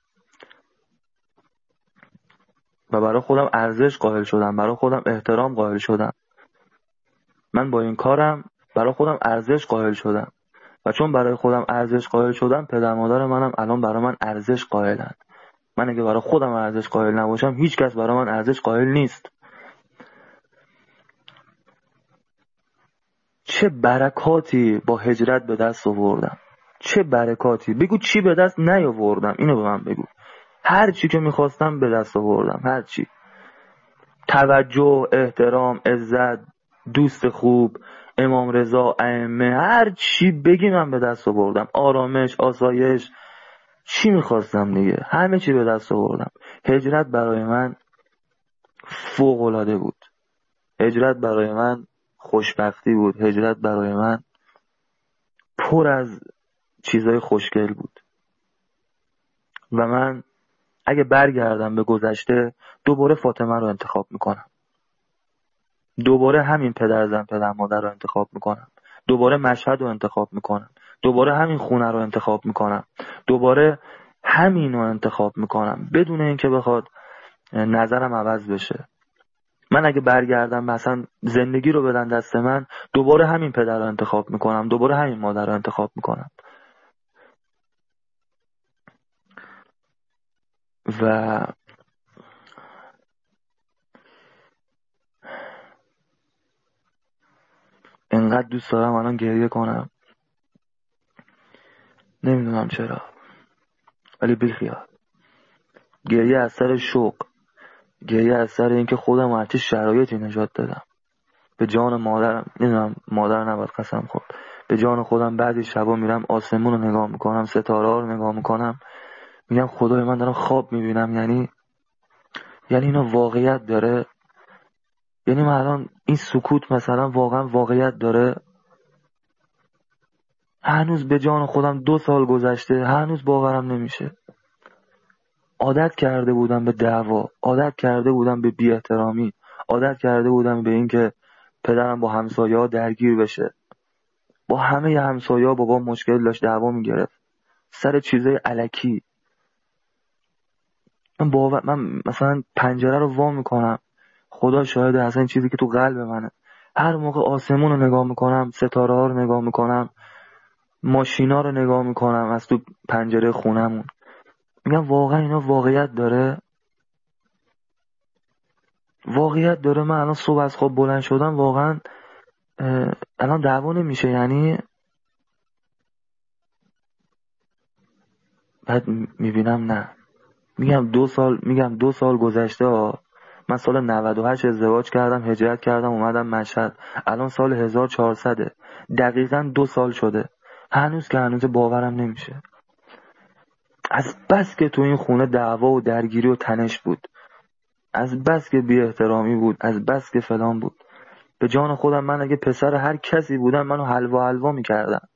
و برای خودم ارزش قائل شدم، برای خودم احترام قائل شدم. من با این کارم برای خودم ارزش قائل شدم و چون برای خودم ارزش قائل شدم، پدر مادر منم الان برای من ارزش قائلن. من اگه برای خودم ارزش قائل نباشم، هیچ کس برای من ارزش قائل نیست. چه برکاتی با هجرت به دست آوردم، چه برکاتی. بگو چی به دست نیاوردم، اینو به من بگو. هر چی که میخواستم به دست آوردم، هر چی. توجه، احترام، عزت، دوست خوب، امام رضا، ائمه، هر چی بگی من به دست آوردم. آرامش، آسایش، چی میخواستم دیگه، همه چی به دست آوردم. هجرت برای من فوق العاده بود. هجرت برای من خوشبختی بود. هجرت برای من پر از چیزای خوشگل بود. و من اگه برگردم به گذشته، دوباره فاطمه رو انتخاب میکنم. دوباره همین پدر زن پدر مادر رو انتخاب میکنم. دوباره مشهد رو انتخاب میکنم. دوباره همین خونه رو انتخاب میکنم. دوباره همین رو انتخاب میکنم بدون اینکه بخواد نظرم عوض بشه. من اگه برگردم مثلا زندگی رو بدن دست من، دوباره همین پدر رو انتخاب میکنم. دوباره همین مادر رو انتخاب میکنم. و انقدر دوست دارم الان گریه کنم، نمیدونم چرا، ولی بیخیال. گریه از سر شوق، گریه از سر اینکه خودم هر چه شرایطی نجات دادم. به جان مادرم، نمیدونم مادر نباید قسم خورد، به جان خودم بعضی شبا میرم آسمون رو نگاه میکنم، ستاره ها رو نگاه میکنم، میگم خدای من دارم خواب میبینم. یعنی یعنی اینا واقعیت داره. یعنی من الان این سکوت مثلا واقعا واقعیت داره. هنوز به جان خودم دو سال گذشته، هنوز باورم نمیشه. عادت کرده بودم به دعوا، عادت کرده بودم به بی احترامی، عادت کرده بودم به این که پدرم با همسایه‌ها درگیر بشه. با همه همسایه‌ها بابا مشکل داشت، دعوا میگرفت سر چیزای الکی. من باور من مثلا پنجره رو وا میکنم، خدا شاهده اصلا این چیزی که تو قلب منه. هر موقع آسمون رو نگاه میکنم، ستاره ها رو نگاه میکنم، ماشینا رو نگاه میکنم از تو پنجره خونمون، میگم واقعا اینا واقعیت داره. واقعیت داره. من الان صبح از خواب بلند شدم، واقعا الان دعوا نمیشه. یعنی بعد میبینم نه. میگم دو سال میگم دو سال گذشته ها. من سال نود و هشت ازدواج کردم، هجرت کردم، اومدم مشهد. الان سال هزار و چهارصد، دقیقاً دو سال شده. هنوز که هنوز باورم نمیشه. از بس که تو این خونه دعوا و درگیری و تنش بود، از بس که بی احترامی بود، از بس که فلان بود. به جان خودم من اگه پسر هر کسی بودم منو حلوا حلوا میکردم.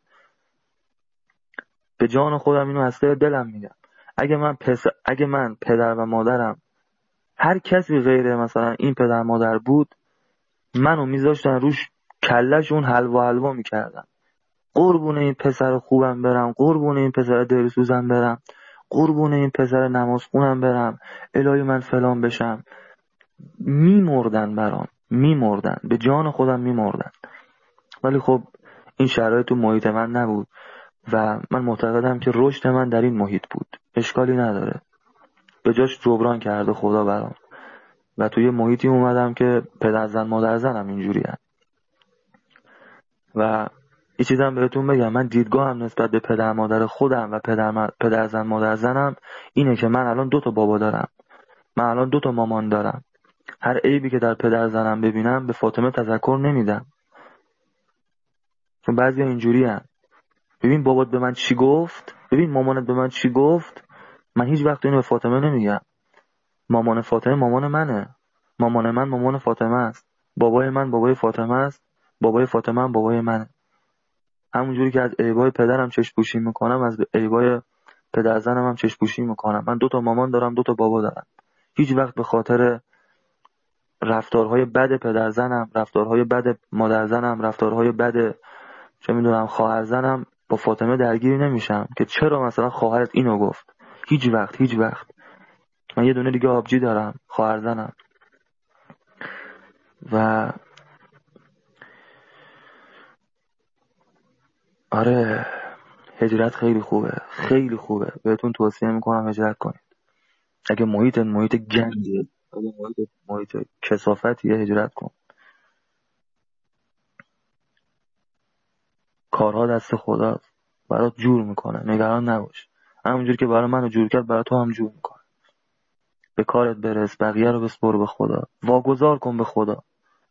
به جان خودم اینو از ته دلم میگم. اگه من پسر اگه من پدر و مادرم هر کسی غیر مثلا این پدر مادر بود، منو میذاشتن روش کلهشون حلوا حلوا میکردن. قربون این پسر خوبم برم، قربون این پسر دلسوزم برم، قربون این پسر نماز خونم برم، الهی من فلان بشم. میمردن برام، میمردن، به جان خودم میمردن. ولی خب این شرایط تو محیط من نبود و من معتقدم که رشد من در این محیط بود. اشکالی نداره، به جاش جبران کرده خدا برام. و توی محیطی اومدم که پدر زن مادر زنم اینجوری هست. و یه چیزم بهتون بگم، من دیدگاهم نسبت به پدر مادر خودم و پدر, م... پدر زن مادر زنم اینه که من الان دو تا بابا دارم، من الان دو تا مامان دارم. هر عیبی که در پدر زنم ببینم به فاطمه تذکر نمیدم، چون بعضی اینجوری هست. ببین بابات به من چی گفت، ببین مامانت به من چی گفت، من هیچ وقت اینو به فاطمه نمیگم. مامان فاطمه مامان منه، مامان من مامان فاطمه است، بابای من بابای فاطمه است، بابای فاطمه هم بابای منه. همونجوری که از عیبای پدرم چشم پوشی میکنم، از عیبای پدر زنم هم چشم پوشی میکنم. من دو تا مامان دارم، دو تا بابا دارم. هیچ وقت به خاطر رفتارهای بد پدر زنم، رفتارهای بد مادر زنم، رفتارهای بد چه میدونم خواهر زنم با فاطمه درگیری نمیشم که چرا مثلا خواهرت اینو گفت. هیچ وقت هیچ وقت. من یه دونه دیگه آبجی دارم، خواهر زنم. و آره، هجرت خیلی خوبه، خیلی خوبه. بهتون توصیه میکنم هجرت کنید. اگه محیط محیط گنده، اگه محیط محیط کثافتیه، هجرت کن. کارها دست خداست، برات جور میکنه، نگران نباش. همونجوری که برای منو جور کرد برای تو هم جور میکنه. به کارت برس، بقیه رو بسپر به خدا، واگذار کن به خدا.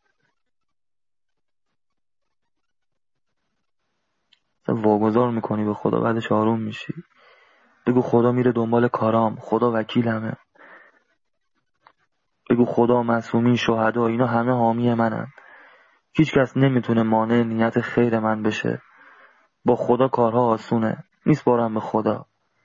واگذار میکنی به خدا، بعدش آروم میشی. بگو خدا میره دنبال کارام، خدا وکیلمه. بگو خدا، معصومین، شهدا، اینا همه حامی منن. هیچ کس نمیتونه مانع نیت خیر من بشه. با خدا کارها آسونه، میسپارم به خدا.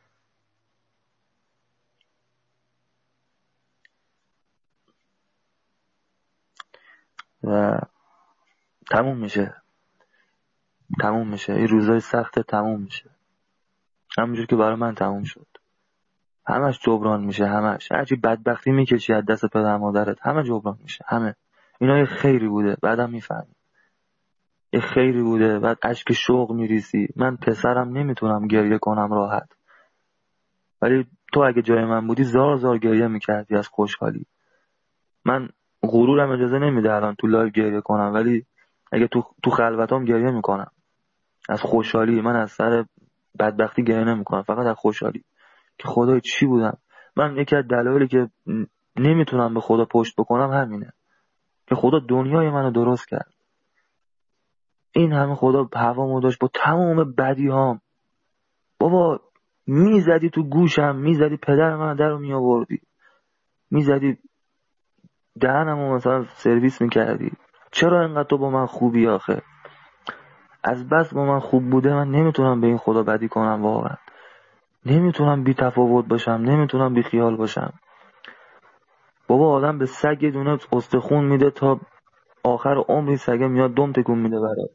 و تموم میشه. تموم میشه. این روزای سخت تموم میشه. همونجور که برای من تموم شد. همش جبران میشه، همش. هرچی بدبختی میکشی از دست پدر مادرت، همه جبران میشه، همه. اینا یه خیری بوده، بعدم میفهمی. یه خیری بوده، بعد اشک شوق میریسی. من پسرم نمیتونم گریه کنم راحت. ولی تو اگه جای من بودی زار زار گریه میکردی از خوشحالی. من غرورم اجازه نمیده الان تو لایو گریه کنم، ولی اگه تو تو خلوتام گریه میکنم از خوشحالی. من از سر بدبختی گریه نمیکنم، فقط از خوشحالی که خدای چی بودم. من یکی از دلایلی که نمیتونم به خدا پشت بکنم همینه که خدا دنیای منو درست کرد. این همه خدا هوامو داشت با تمام بدیهام. بابا میزدی تو گوشم، میزدی پدر من درو میآوردی، میزدی دهنمو مثلا سرویس میکردی. چرا اینقدر تو با من خوبی آخه؟ از بس با من خوب بوده من نمیتونم به این خدا بدی کنم. واقعا نمیتونم بی تفاوت باشم، نمیتونم بی خیال باشم. بابا آدم به سگ یه دونه استخون میده تا آخر عمری سگه میاد دم تکون میده برات.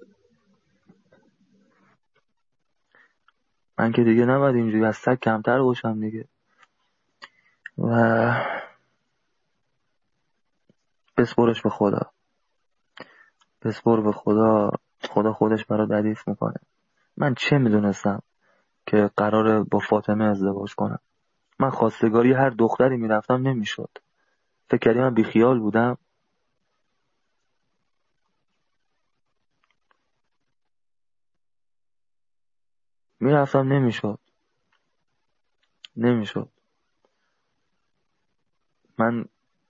من که دیگه نباید اینجوری از سگ کمتر باشم دیگه. و بسپرش به خدا، بسپر به خدا. خدا خودش برات ردیف میکنه. من چه میدونستم که قراره با فاطمه ازدواج کنم؟ من خواستگاری هر دختری میرفتم نمیشد. فکر کردی من بیخیال بودم؟ میرفتم نمیشد، نمیشد. من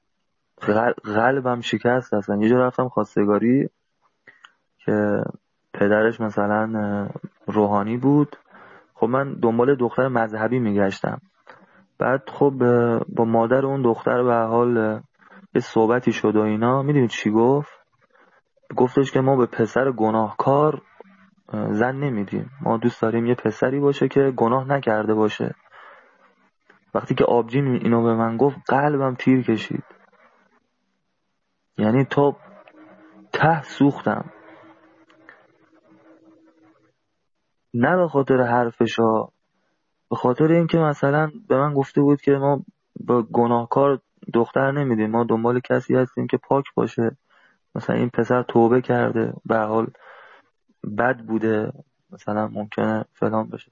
قلبم شکست اصلا. یه جا رفتم خواستگاری که پدرش مثلا روحانی بود. خب من دنبال دختر مذهبی میگشتم. بعد خب با مادر اون دختر به حال یه صحبتی شد و اینا. میدونید چی گفت؟ گفتش که ما به پسر گناهکار زن نمیدیم، ما دوست داریم یه پسری باشه که گناه نکرده باشه. وقتی که آبجین اینو به من گفت قلبم تیر کشید. یعنی تا ته سوختم. نه به خاطر حرفشا، به خاطر اینکه مثلا به من گفته بود که ما با گناهکار دختر نمیدیم، ما دنبال کسی هستیم که پاک باشه. مثلا این پسر توبه کرده، به هر حال بد بوده، مثلا ممکنه فلان بشه.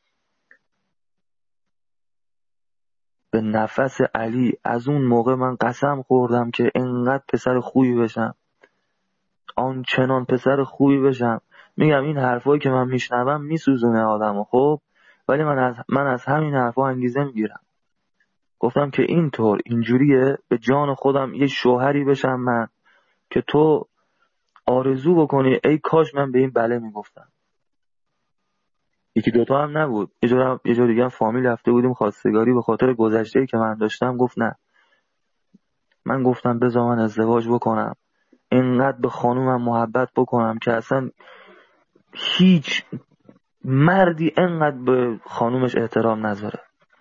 به نفس علی از اون موقع من قسم خوردم که انقدر پسر خوبی بشم، آنچنان پسر خوبی بشم. میگم این حرفایی که من میشنوم میسوزونه آدمو، خب ولی من از من از همین حرفا انگیزه میگیرم. گفتم که اینطور اینجوریه به جان خودم یه شوهری بشم من که تو آرزو بکنی ای کاش من به این بله میگفتم. یکی دوتا هم نبود، یه جور یه جور دیگه هم فامیل رفته بودیم خواستگاری به خاطر گذشته‌ای که من داشتم. گفت نه. من گفتم بذار من ازدواج بکنم، اینقدر به خانومم محبت بکنم که اصلا هیچ مردی اینقدر به خانومش احترام نذاره.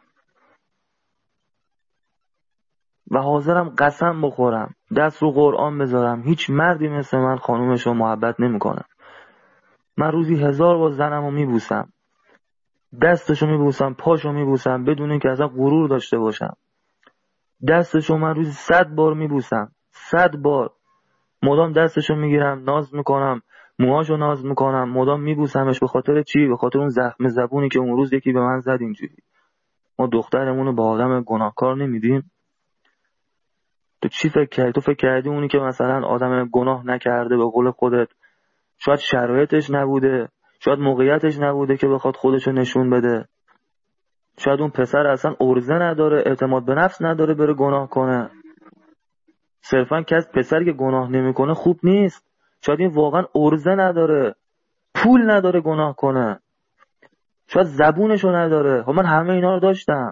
و حاضرم قسم بخورم، دست رو قرآن بذارم، هیچ مردی مثل من خانومش رو محبت نمیکنه. من روزی هزار بار زنمو میبوسم، دستشو میبوسم، پاشو میبوسم، بدون اینکه اصلا غرور داشته باشم. دستشو من روزی صد بار میبوسم، صد بار. مدام دستشو میگیرم، ناز میکنم، موهاشو ناز میکنم، مدام میبوسمش. به خاطر چی؟ به خاطر اون زخم زبونی که اون روز یکی به من زد اینجوری. ما دخترمونو با آدم گناهکار نمیدیم. تو چی فکر کردی؟ تو فکر کردی اونی که مثلا آدم گناه نکرده به قول خودت شاید شرایطش نبوده، شاید موقعیتش نبوده که بخواد خودشو نشون بده. شاید اون پسر اصلا عرضه نداره، اعتماد به نفس نداره بره گناه کنه. صرفا کس پسری که گناه نمیکنه خوب نیست. شاید این واقعا عرضه نداره، پول نداره گناه کنه، شاید زبونشو نداره. خب من همه اینا رو داشتم،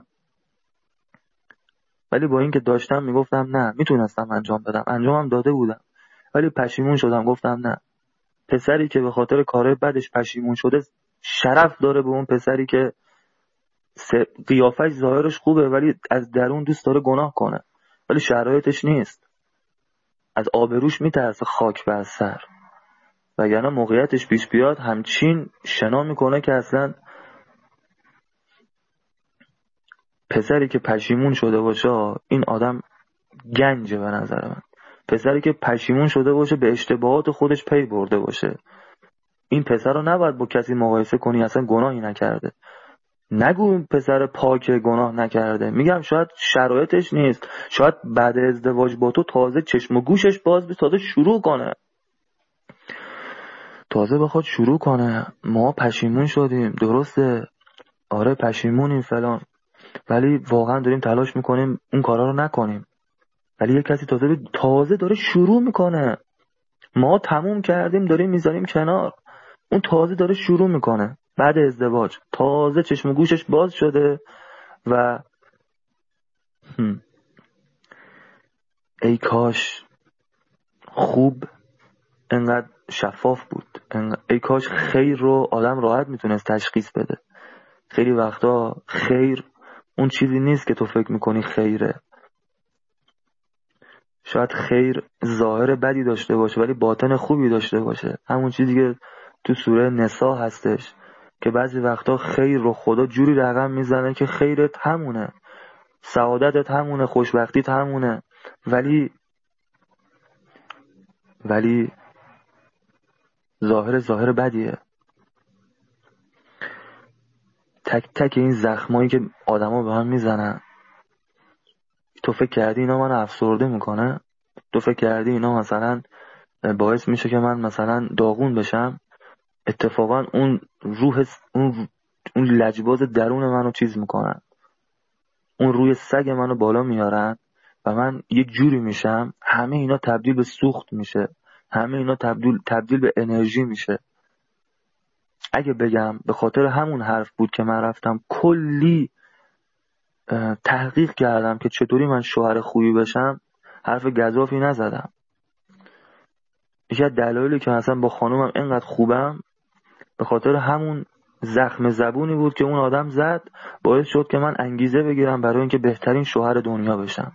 ولی با این که داشتم میگفتم نه، میتونستم انجام بدم، انجامم داده بودم، ولی پشیمون شدم. گفتم نه. پسری که به خاطر کارهای بدش پشیمون شده شرف داره به اون پسری که قیافش ظاهرش خوبه ولی از درون دوست داره گناه کنه، ولی شرایطش نیست. از آبروش میترسه خاک بر سر، وگرنه موقعیتش پیش بیاد همچین شنا میکنه که اصلا پسری که پشیمون شده باشه این آدم گنجه به نظر من. پسری که پشیمون شده باشه به اشتباهات خودش پی برده باشه، این پسر رو نباید با کسی مقایسه کنی اصلا گناهی نکرده. نگو پسر پاک گناه نکرده، میگم شاید شرایطش نیست، شاید بعد ازدواج با تو تازه چشم و گوشش باز به تازه شروع کنه تازه بخواد شروع کنه. ما پشیمون شدیم، درسته، آره پشیمونیم فلان، ولی واقعا داریم تلاش میکنیم اون کارا رو نکنیم. ولی یه کسی تازه تازه داره شروع میکنه، ما تموم کردیم داریم میذاریم کنار، اون تازه داره شروع میکنه بعد ازدواج، تازه چشم و گوشش باز شده و هم. ای کاش خوب انقدر شفاف بود، انقدر... ای کاش خیر رو آدم راحت میتونست تشخیص بده. خیلی وقتا خیر اون چیزی نیست که تو فکر میکنی خیره. شاید خیر ظاهر بدی داشته باشه ولی باطن خوبی داشته باشه. همون چیزی که تو سوره نساء هستش که بعضی وقتا خیر رو خدا جوری رقم میزنه که خیرت همونه، سعادتت همونه، خوشبختیت همونه، ولی ولی ظاهر ظاهر بدیه. تک تک این زخمایی که آدما به هم میزنن، تو فکر کردی اینا منو افسرده میکنه؟ تو فکر کردی اینا مثلا باعث میشه که من مثلا داغون بشم؟ اتفاقا اون روح اون اون لجباز درون منو چیز میکنن، اون روی سگ منو بالا میارن و من یه جوری میشم همه اینا تبدیل به سوخت میشه، همه اینا تبدیل تبدیل به انرژی میشه. اگه بگم به خاطر همون حرف بود که من رفتم کلی تحقیق کردم که چطوری من شوهر خوبی بشم، حرف گزافی نزدم. یکی از دلایلی که مثلا با خانومم اینقدر خوبم به خاطر همون زخم زبونی بود که اون آدم زد، باعث شد که من انگیزه بگیرم برای اینکه بهترین شوهر دنیا بشم.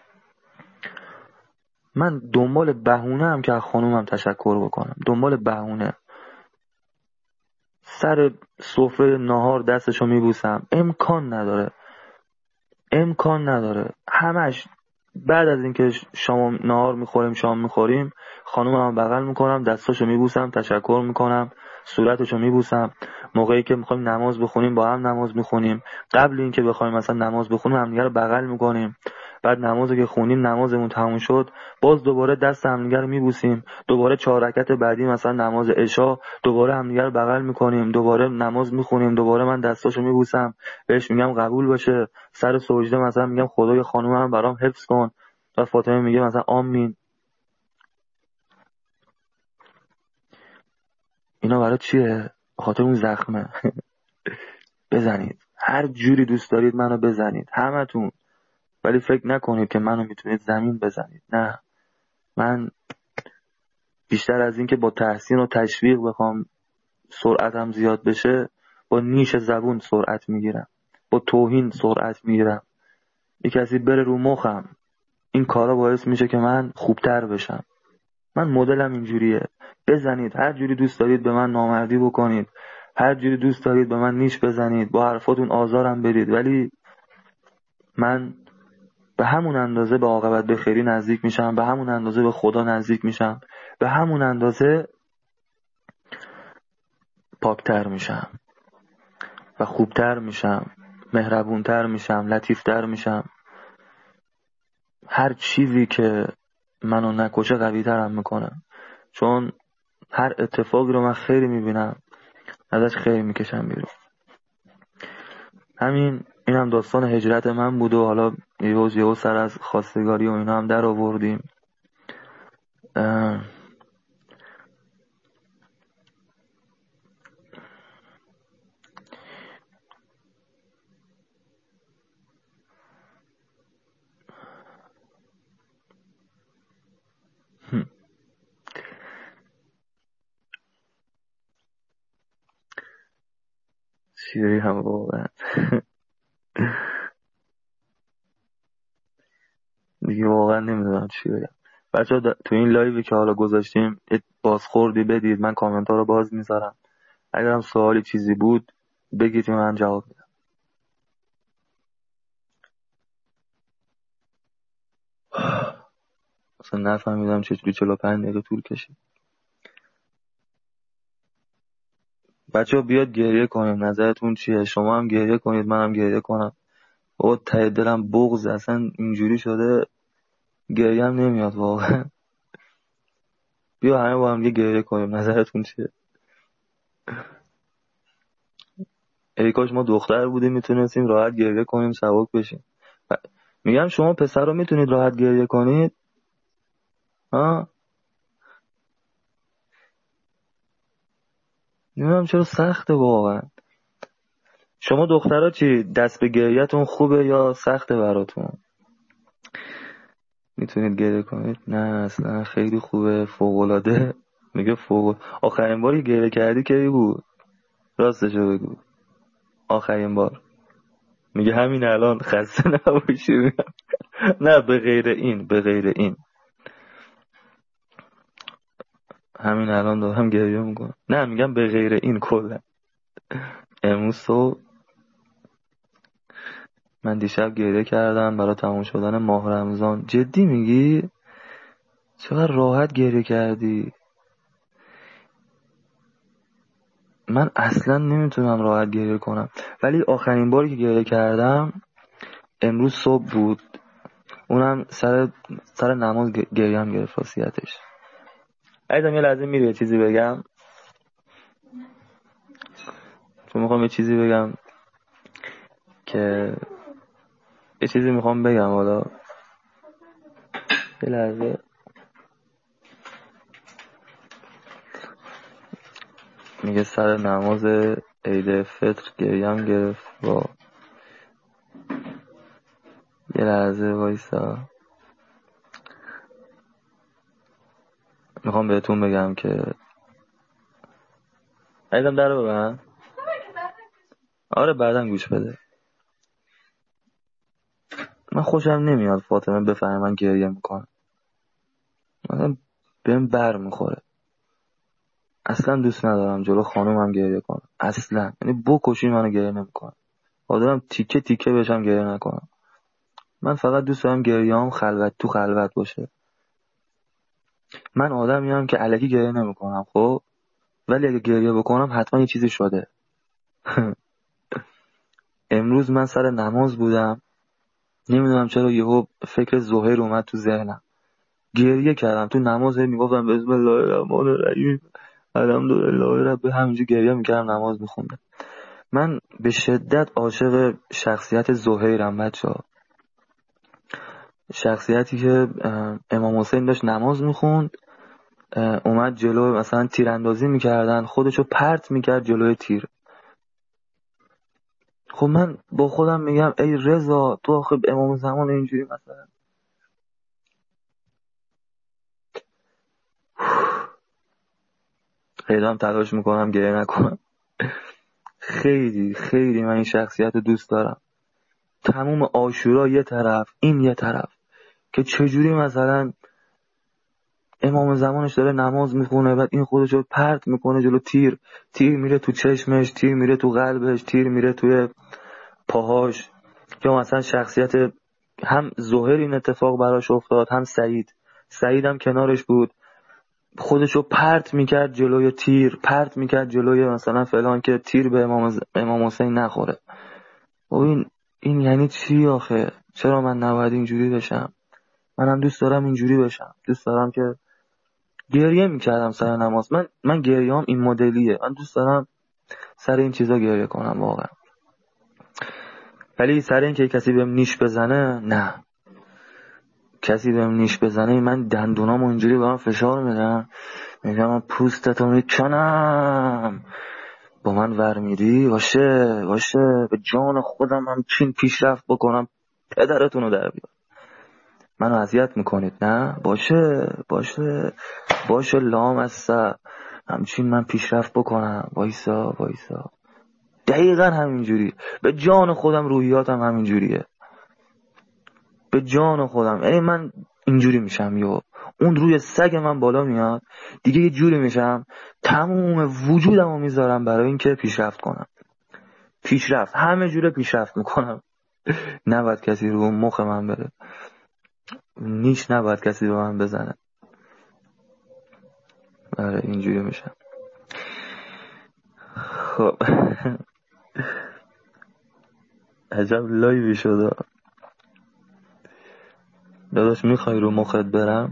من دنبال بهونه هم که از خانومم تشکر بکنم، دنبال بهونه. سر سفره نهار دستشو میبوسم، امکان نداره امکان نداره همش بعد از اینکه شام نهار میخوریم شام میخوریم خانومم بغل میکنم، دستاشو میبوسم، تشکر میکنم، صورتشو میبوسم. موقعی که میخوایم نماز بخونیم با هم نماز میخونیم، قبل اینکه بخوایم مثلا نماز بخونیم همدیگه رو بغل میکنیم، بعد نمازو که خونیم نمازمون تموم شد باز دوباره دست همدیگه رو میبوسیم، دوباره چهار رکعت بعدی مثلا نماز عشا دوباره همدیگه رو بغل میکنیم، دوباره نماز میخونیم، دوباره من دستاشو میبوسم، بهش میگم قبول باشه، سر سجده مثلا میگم خدای خانومم برام حفظ کن، و فاطمه میگه مثلا آمین. اینا برای چیه؟ خاطر اون زخمه. بزنید هر جوری دوست دارید منو بزنید همتون، ولی فکر نکنید که منو میتونید زمین بزنید. نه، من بیشتر از این که با تحسین و تشویق بخوام سرعتم زیاد بشه، با نیش زبون سرعت میگیرم، با توهین سرعت میگیرم. یک کسی بره رو مخم، این کارا باعث میشه که من خوبتر بشم. من مدلم اینجوریه. بزنید هر جوری دوست دارید به من نامردی بکنید، هر جوری دوست دارید به من نیش بزنید، با حرفاتون آزارم بدید، ولی من به همون اندازه به عاقبت بخیری نزدیک میشم، به همون اندازه به خدا نزدیک میشم، به همون اندازه پاکتر میشم و خوبتر میشم، مهربونتر میشم، لطیفتر میشم. هر چیزی که منو نکشه قوی‌ترم میکنه، چون هر اتفاقی رو من خیلی میبینم ازش خیر میکشم بیرون. همین این هم داستان هجرت من بود و حالا یهو یهو سر از خواستگاری و اینا هم در آوردیم. شیری هم واقعا دیگه واقعا نمیدونم چی بگم. بچه ها تو این لایوی که حالا گذاشتیم بازخوردی بدید، من کامنت ها رو باز میذارم، اگر هم سوالی چیزی بود بگید من جواب میدم. اصلا نفهمیدم چجوری چهل و پنج دقیقه طول کشید. بچه ها بیاد گریه کنیم، نظرتون چیه؟ شما هم گریه کنید منم گریه کنم. او ته دلم بغض اصلا اینجوری شده گریه هم نمیاد واقعا. بیا همه با هم یه گریه کنیم، نظرتون چیه؟ ای کاش ما دختر بودیم میتونستیم راحت گریه کنیم سبک بشیم. میگم شما پسر رو میتونید راحت گریه کنید؟ ها؟ نمیدونم چرا سخته واقعا. شما دخترها چی؟ دست به گریه‌تون خوبه یا سخته براتون؟ میتونید گریه کنید؟ نه اصلا خیلی خوبه، فوق‌العاده. میگه فوق. آخرین باری گریه کردی کی بود؟ راستشو بگو. آخرین بار. میگه همین الان. خسته نباشی. نه به غیر این، به غیر این. همین الان دارم گریه میکنم. نه میگم به غیر این کلا. امروز صبح من دیشب گریه کردم برای تموم شدن ماه رمضان. جدی میگی؟ چقدر راحت گریه کردی. من اصلا نمیتونم راحت گریه کنم، ولی آخرین باری که گریه کردم امروز صبح بود. اونم سر سر نماز گریه هم گرفت واسیتش. عزیزم یه لحظه میری یه چیزی بگم، چون میخوام یه چیزی بگم که یه چیزی میخوام بگم. حالا یه لحظه میگه سر نماز عید فطر گریه هم گرفت. با یه لحظه وایسا، میخوام بهتون بگم که عزیزم در رو ببند. آره بعدم گوش بده. من خوشم نمیاد فاطمه بفهمه من گریه میکنم. مثلا بهم بر میخوره. اصلا دوست ندارم جلو خانومم گریه کنم. اصلا یعنی بکشی منو گریه نمیکنم. آدم تیکه تیکه بشم گریه نکنم. من فقط دوست دارم گریه‌ام خلوت تو خلوت باشه. من آدمیم که الکی گریه نمیکنم خب، ولی اگه گریه بکنم حتما یه چیزی شده. امروز من سر نماز بودم، نمیدونم چرا یهو فکر زهیر اومد تو ذهنم. گریه کردم تو نماز، میگفتم بسم الله الرحمن الرحیم الحمدلله رب، همینجوری گریه میکردم نماز میخوندم. من به شدت عاشق شخصیت زهیرم بچه‌ها. شخصیتی که امام حسین داشت نماز میخوند، اومد جلو مثلا تیراندازی میکردن، خودشو پرت میکرد جلوی تیر. خب من با خودم میگم ای رضا تو آخه امام زمان اینجوری مثلا. خیلی هم تلاش میکنم گریه نکنم. خیلی خیلی من این شخصیت رو دوست دارم. تموم عاشورا یه طرف این یه طرف، که چجوری مثلا امام زمانش داره نماز میخونه بعد این خودشو پرت میکنه جلو تیر، تیر میره تو چشمش، تیر میره تو قلبش، تیر میره توی پاهاش. یا مثلا شخصیت هم زهیر این اتفاق براش افتاد، هم سعید. سعید هم کنارش بود، خودشو پرت میکرد جلوی تیر، پرت میکرد جلوی مثلا فلان که تیر به امام, ز... امام حسین نخوره. و این این یعنی چی آخه؟ چرا من نباید اینجوری بشم؟ منم دوست دارم اینجوری بشم. دوست دارم که گریه میکردم سر نماز. من من گریه‌ام این مدلیه. من دوست دارم سر این چیزا گریه کنم واقعا. ولی سر این که کسی بهم نیش بزنه نه. کسی بهم نیش بزنه من دندونامو اینجوری به من فشار میدم، میگم من پوستتو میکنم، با من ور میری باشه باشه به جان خودم هم چین پیشرفت بکنم پدرتونو در بیار. منو اذیت میکنید نه؟ باشه باشه باشه لام از همچین من پیشرفت بکنم. وایسا وایسا. دقیقا همینجوری. به جان خودم روحیاتم همینجوریه. به جان خودم. یعنی من اینجوری میشم یا اون روی سگ من بالا میاد دیگه، یه جوری میشم تموم وجودمو میذارم برای اینکه پیشرفت کنم. پیشرفت همه جوره پیشرفت میکنم. نباید کسی رو مخ من بره، نیش نباید کسی به من بزنه. آره اینجوری میشم. خب عجب لایوی شده. داداش میخوای رو مخت برم؟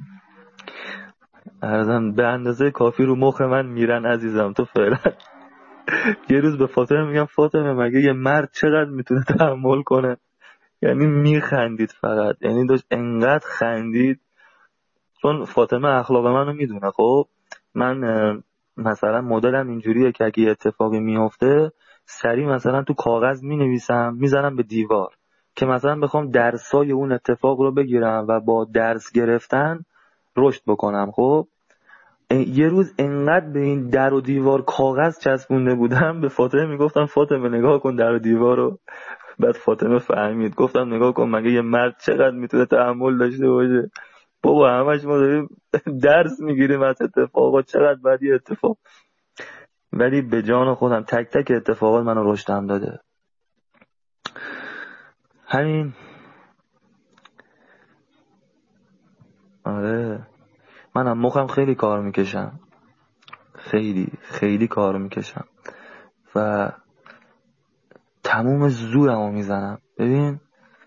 ارزم به اندازه کافی رو مخ من میرن عزیزم. تو فعلا یه روز به فاطمه میگم فاطمه مگه یه مرد چقدر میتونه تحمل کنه؟ یعنی میخندید فقط، یعنی داشت انقدر خندید چون فاطمه اخلاق منو میدونه. خب من مثلا مدلم اینجوریه که اگه اتفاقی میفته سری مثلا تو کاغذ مینویسم میذارم به دیوار که مثلا بخوام درسای اون اتفاق رو بگیرم و با درس گرفتن رشد بکنم. خب یه روز انقدر به این در و دیوار کاغذ چسبونده بودم به فاطمه میگفتم فاطمه نگاه کن در و دیوار رو. بعد فاطمه فهمید. گفتم نگاه کن مگه یه مرد چقدر میتونه تحمل داشته باشه؟ بابا همش ما داریم درس میگیریم از اتفاقات، چقدر بدی اتفاق. ولی به جان خودم تک تک اتفاقات منو رشدم داده. همین. آره منم مخم خیلی کار میکشم، خیلی خیلی کار میکشم و تموم زورمو میزنم. ببین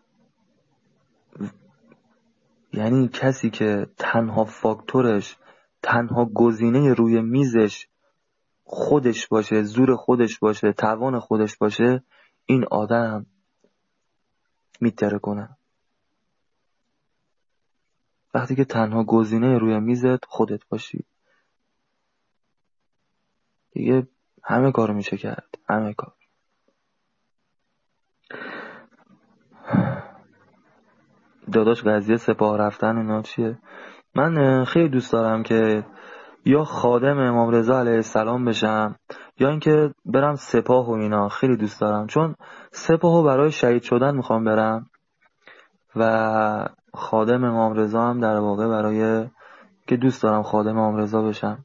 یعنی کسی که تنها فاکتورش، تنها گزینه روی میزش خودش باشه، زور خودش باشه، توان خودش باشه، این آدم میتره کنه. وقتی که تنها گزینه روی میزت خودت باشی دیگه همه کارو میشه کرد. همه کار. داداش قضیه سپاه رفتن اینا چیه؟ من خیلی دوست دارم که یا خادم امام رضا علیه السلام بشم یا اینکه برم سپاه و اینا. خیلی دوست دارم چون سپاهو برای شهید شدن میخوام برم و خادم امام رضا هم در واقع برای که دوست دارم خادم امام رضا بشم.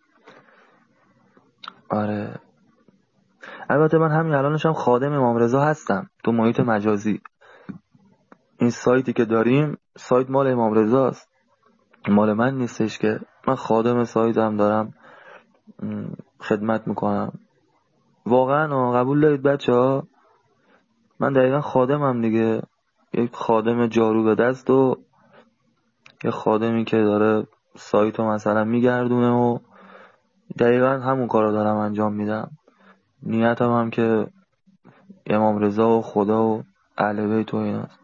آره البته من همین الانش هم خادم امام رضا هستم تو محیط مجازی. این سایتی که داریم سایت مال امام رضاست، مال من نیستش که. من خادم سایتم دارم خدمت میکنم. واقعا قبول دارید بچه ها؟ من دقیقا خادمم دیگه. یک خادم جارو به دست و یک خادمی که داره سایتو مثلا میگردونه و دقیقا همون کارو دارم انجام میدم. نیتم هم که امام رضا و خدا و اهل بیت و ایناست.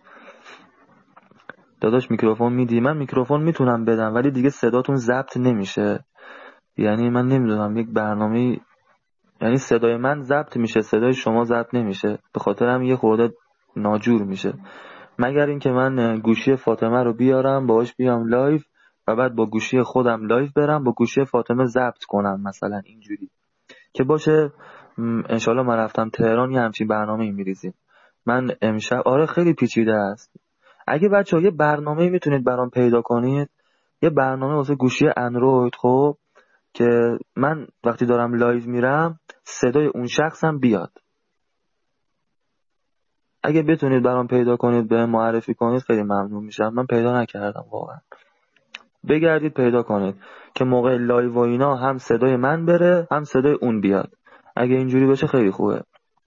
داداش میکروفون میدی؟ من میکروفون میتونم بدم ولی دیگه صداتون ضبط نمیشه. یعنی من نمیدونم یک برنامه، یعنی صدای من ضبط میشه صدای شما ضبط نمیشه، به خاطر هم یه خورده ناجور میشه. مگر اینکه من گوشی فاطمه رو بیارم باهاش بیام لایو و بعد با گوشی خودم لایو برم با گوشی فاطمه ضبط کنم مثلا اینجوری که باشه. انشالله من رفتم تهران یه همچین برنامه‌ای میریزیم. من امشب آره خیلی پیچیده است. اگه بچه‌ها یه برنامه‌ای میتونید برام پیدا کنید، یه برنامه واسه گوشی اندروید، خب که من وقتی دارم لایو میرم صدای اون شخصم بیاد. اگه بتونید برام پیدا کنید به معرفی کنید خیلی ممنون میشم. من پیدا نکردم واقعا. بگردید پیدا کنید که موقع لایو و اینا هم صدای من بره هم صدای اون بیاد. اگه اینجوری بشه خیلی خوبه.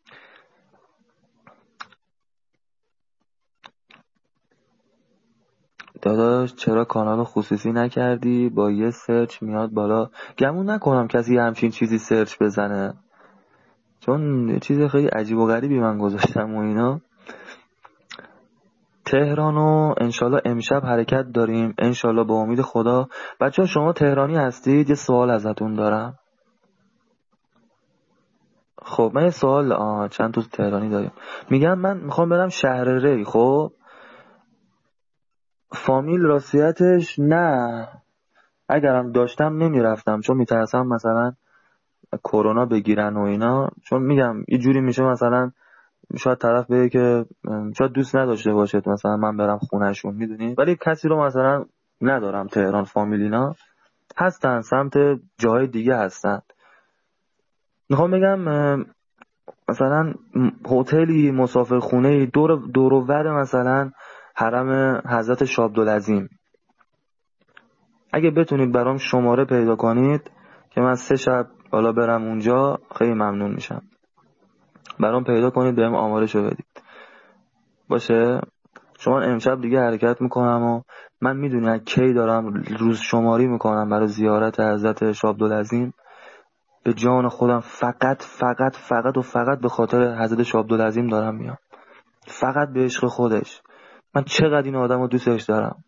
داداش چرا کانال خصوصی نکردی؟ با یه سرچ میاد بالا. گمون نکنم کسی همچین چیزی سرچ بزنه. چون یه چیز خیلی عجیب و غریبی من گذاشتم و اینا. تهرانو انشالله امشب حرکت داریم انشالله با امید خدا. بچه ها شما تهرانی هستید؟ یه سوال ازتون دارم. خب من یه سوال آه چند تا تهرانی داریم. میگم من میخوام برم شهر ری. خب فامیل راستیتش نه، اگرم داشتم نمیرفتم چون میترسم مثلا کرونا بگیرن و اینا. چون میگم یه جوری میشه مثلا شاید طرف بگه که شاید دوست نداشته باشه مثلا من برم خونهشون، میدونی. ولی کسی رو مثلا ندارم تهران. فامیلینا هستن سمت جای دیگه هستن. میخوام بگم مثلا هتلی، مسافرخونه دور دور و ور مثلا حرم حضرت شاه-عبدالعظیم، اگه بتونید برام شماره پیدا کنید که من سه شب بالا برم اونجا خیلی ممنون میشم. برام پیدا کنید بهم آمارشو بدید باشه. شما امشب دیگه حرکت میکنم و من میدونم کی دارم روز شماری میکنم برای زیارت حضرت شاه-عبدالعظیم. به جان خودم فقط فقط فقط و فقط به خاطر حضرت شاه-عبدالعظیم دارم میام، فقط به عشق خودش. من چقدر این آدم رو دوستش دارم.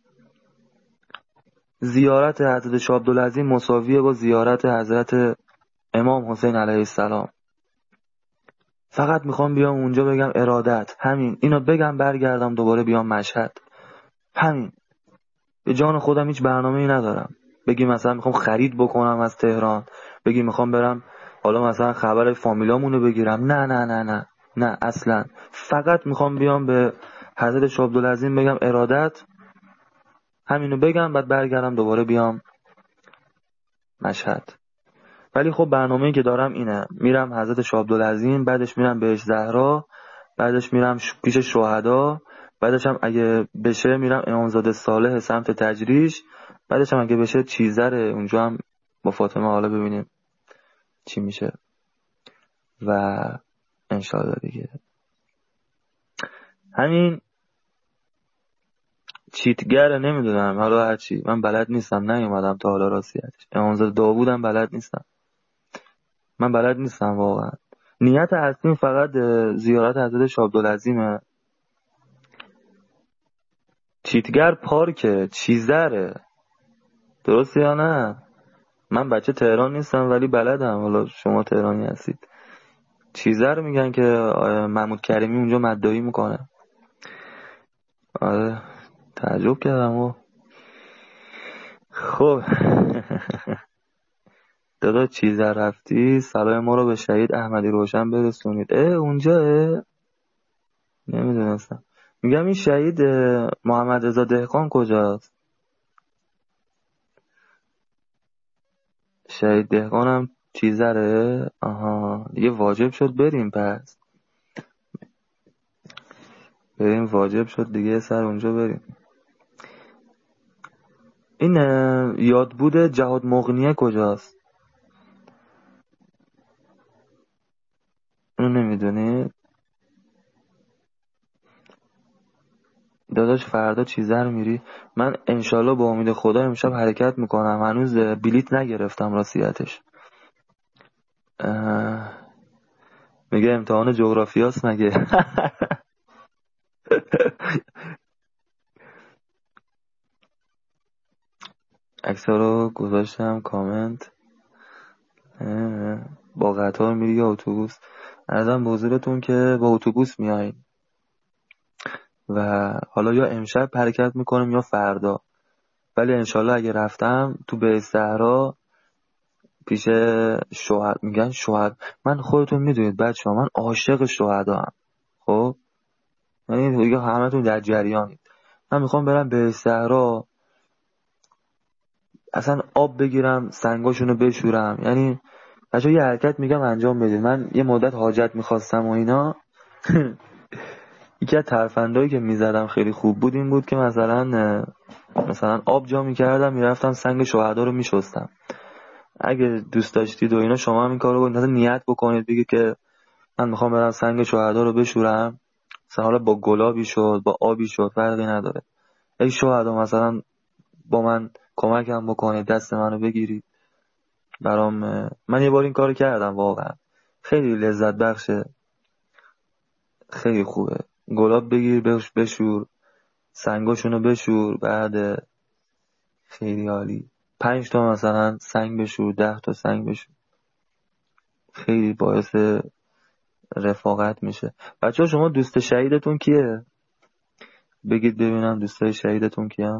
زیارت حضرت شاه-عبدالعظیم مساویه با زیارت حضرت امام حسین علیه السلام. فقط میخوام بیام اونجا بگم ارادت، همین اینو بگم برگردم دوباره بیام مشهد. همین. به جان خودم هیچ برنامه‌ای ندارم. بگی مثلا میخوام خرید بکنم از تهران، بگی میخوام برم حالا مثلا خبر فامیلامونو بگیرم، نه نه نه نه نه اصلا. فقط میخوام بیام به حضرت شاه-عبدالعظیم بگم ارادت، همینو بگم بعد برگردم دوباره بیام مشهد. ولی خب برنامه‌ای که دارم اینه، میرم حضرت شاه-عبدالعظیم، بعدش میرم بهش زهرا، بعدش میرم پیش شهدا، بعدش هم اگه بشه میرم امامزاده صالح سمت تجریش، بعدش هم اگه بشه چیزره اونجا هم با فاطمه حالا ببینیم چی میشه. و انشالله دیگه همین چیتگر نمیدونم حالا هرچی، من بلد نیستم نیومدم تا حالا راستیتش. امامزاده داوودم بلد نیستم، من بلد نیستم واقعا. نیت اصلیم فقط زیارت حضرت شاه-عبدالعظیمه. چیتگر پارکه چیزره، درسته یا نه؟ من بچه تهران نیستم ولی بلدم، حالا شما تهرانی هستید. چیزر میگن که محمود کریمی اونجا مدعی میکنه. آره تعجب کردم. و خب دادا چیزر رفتی سلام ما رو به شهید احمدی روشن برسونید. اه اونجاه؟ نمیدونستم. میگم این شهید محمد رضا دهقان کجاست؟ شهید دهقانم چیزره؟ آها دیگه واجب شد بریم، پس بریم، واجب شد دیگه سر اونجا بریم. این یادبود جهاد مغنیه کجاست؟ اونو نمیدونی؟ داداش فردا چیزر میری؟ من انشالله با امید خدا امشب حرکت میکنم. هنوز بلیت نگرفتم راستیتش. میگه امتحان جغرافیاست مگه؟ عکس‌ها رو گذاشتم کامنت. با قطار میری یا اتوبوس؟ عرضم به حضورتون که با اتوبوس میاییم و حالا یا امشب حرکت میکنم یا فردا. ولی انشالله اگه رفتم تو به صحرا پیش شهدا، میگن شهدا، من خودتون میدونید بچه ها من عاشق شهدا هم. خب یعنی دیگه همتون در جریانید. من میخوام برم به صحرا اصلا آب بگیرم سنگاشونو بشورم. یعنی بچه یه حرکت میگم انجام بدید. من یه مدت حاجت میخواستم و اینا. یکی از ترفندایی که میزدم خیلی خوب بود این بود که مثلا مثلا آب جا میکردم میرفتم سنگ شهدا رو میشستم. اگه دوست داشتید و اینا شما هم این کارو مثلا نیت بکنید، بگید که من میخوام برم سنگ شهدا رو بشورم، مثلا حالا با گلابی شد با آبی شد فرقی نداره. ای شهدا مثلا با من کمکم بکنید، دست منو بگیرید برام. من یه بار این کارو کردم واقعا، خیلی لذت بخشه، خیلی خوبه. گلاب بگیر بش بشور، سنگاشونو بشور، بعد خیلی عالی پنج تا مثلا سنگ بشور، ده تا سنگ بشور، خیلی باعث رفاقت میشه. بچه‌ها شما دوست شهیدتون کیه؟ بگید ببینم دوستای شهیدتون کیه؟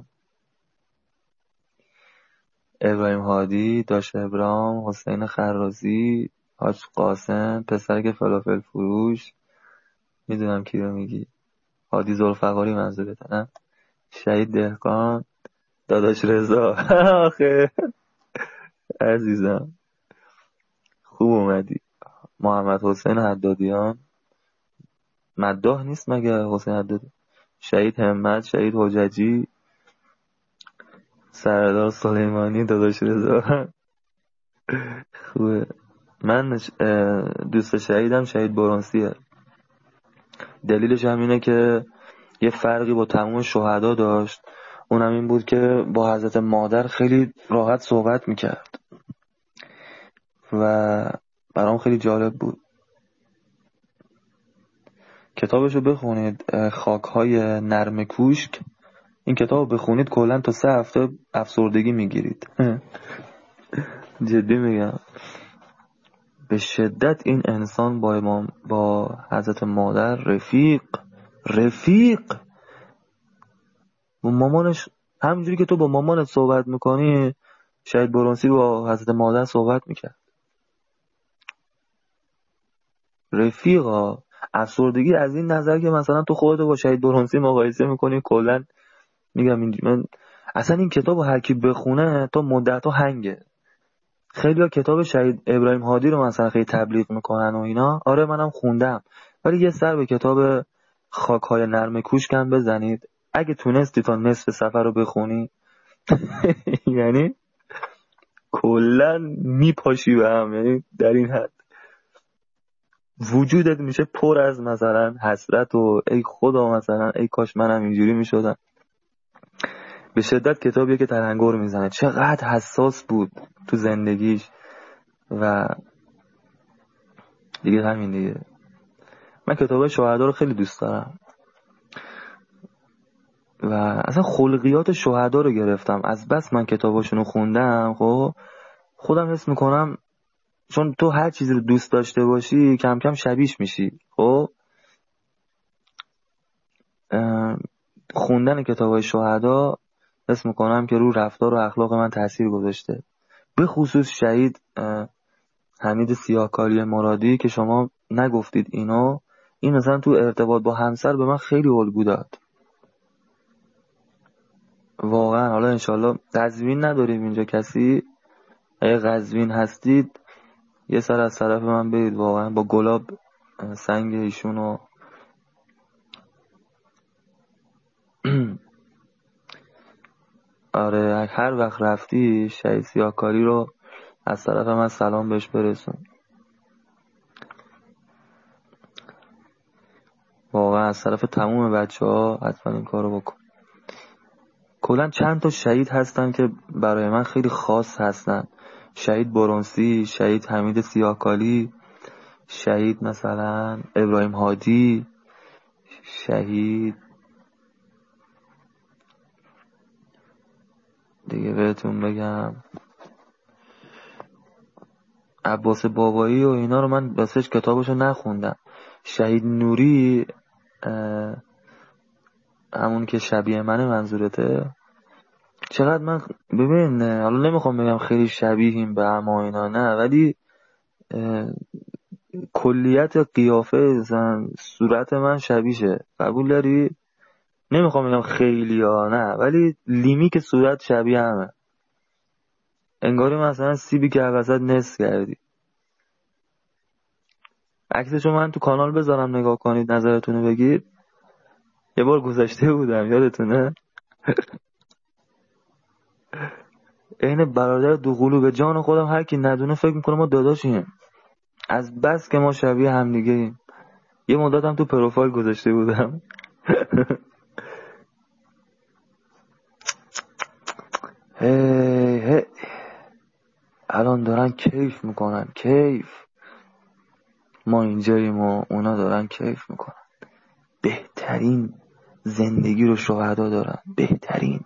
ابراهیم هادی، داش ابرام، حسین خرازی، حاج قاسم، پسرک فلافل فروش، میدونم کی رو میگی، هادی ذوالفقاری منظورته نه؟ شهید دهقان، داداش رضا. آخه عزیزم خوب اومدی. محمد حسین حدادیان، مداح نیست مگه حسین حدادی؟ شهید همت، شهید حججی، سردار سلیمانی، داداش رضا. خوبه. من دوست شهیدم شهید برونسیه. دلیلش هم اینه که یه فرقی با تمام شهدا داشت، اونم این بود که با حضرت مادر خیلی راحت صحبت میکرد و برام خیلی جالب بود. کتابشو بخونید، خاک‌های نرم کوشک. این کتاب بخونید کلا تا سه هفته افسردگی میگیرید. جدی میگم. به شدت این انسان با امام با حضرت مادر رفیق رفیق با مامانش، همینجوری که تو با مامانت صحبت میکنی شهید برونسی با حضرت مادر صحبت میکرد. رفیقا. افسردگی از این نظر که مثلا تو خودتو با شهید برونسی مقایسه میکنی، کلا میگم این من اصلا این کتابو هر کی بخونه تا مدت‌ها هنگه. خیلی‌ها کتاب شهید ابراهیم هادی رو مثلا خیلی تبلیغ میکنن و اینا، آره منم خوندم، ولی یه سر به کتاب خاک‌های نرم کوشک هم بزنید اگه تونستی تا نصف صفحه رو بخونی. یعنی کلا میپاشی به هم، یعنی در این حد وجودت میشه پر از مثلا حسرت و ای خدا مثلا ای کاش منم اینجوری میشدم. به شدت کتابیه که تلنگر میزنه چقدر حساس بود تو زندگیش و دیگه همین دیگه. من کتاب شهدا رو خیلی دوست دارم و اصلا خلقیات شهدا رو گرفتم از بس من کتاباشون رو خوندم. خب خودم حس میکنم چون تو هر چیزی رو دوست داشته باشی کم کم شبیش میشی. خب خوندن کتابای شهدا حس میکنم که رو رفتار و اخلاق من تاثیر گذاشته، به خصوص شهید حمید سیاهکاری مرادی که شما نگفتید اینو، این مثلا تو ارتباط با همسر به من خیلی الگو داد واقعا. حالا انشالله قزوین نداریم اینجا کسی، اگه قزوین هستید یه سر از طرف من برید واقعا، با گلاب سنگ ایشونو آره هر وقت رفتی شهید سیاهکاری رو از طرف من سلام بهش برسون، واقعا از طرف تموم بچه ها حتما این کارو بکن. کلا چند تا شهید هستن که برای من خیلی خاص هستن، شهید برونسی، شهید حمید سیاهکاری، شهید مثلا ابراهیم هادی، شهید دیگه بهتون بگم عباس بابایی و اینا رو من بسش کتابشو نخوندم. شهید نوری همون که شبیه منه منظورته، چقدر من ببین حالا نمیخوام بگم خیلی شبیهیم به هم اینا نه، ولی کلیت قیافه زن صورت من شبیشه، قبول داری؟ نمیخوام بگم خیلی ها نه، ولی لیمی که صورت شبیه همه، انگاری مثلا سیبی که وسط نصف کردی. عکسشو من تو کانال بذارم نگاه کنید نظرتونو بگید. یه بار گذاشته بودم یادتونه؟ این برادر دو قلوب جان خودم، هر کی ندونه فکر میکنه ما داداشیم از بس که ما شبیه همدیگه ایم. یه مدت هم تو پروفایل گذاشته بودم. هی هی الان دارن کیف میکنن کیف. ما اینجاییم و اونا دارن کیف میکنن. بهترین زندگی رو شهدا دارن، بهترین.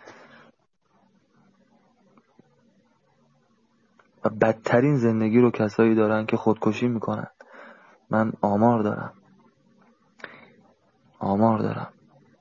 و بدترین زندگی رو کسایی دارن که خودکشی میکنن. من آمار دارم آمار دارم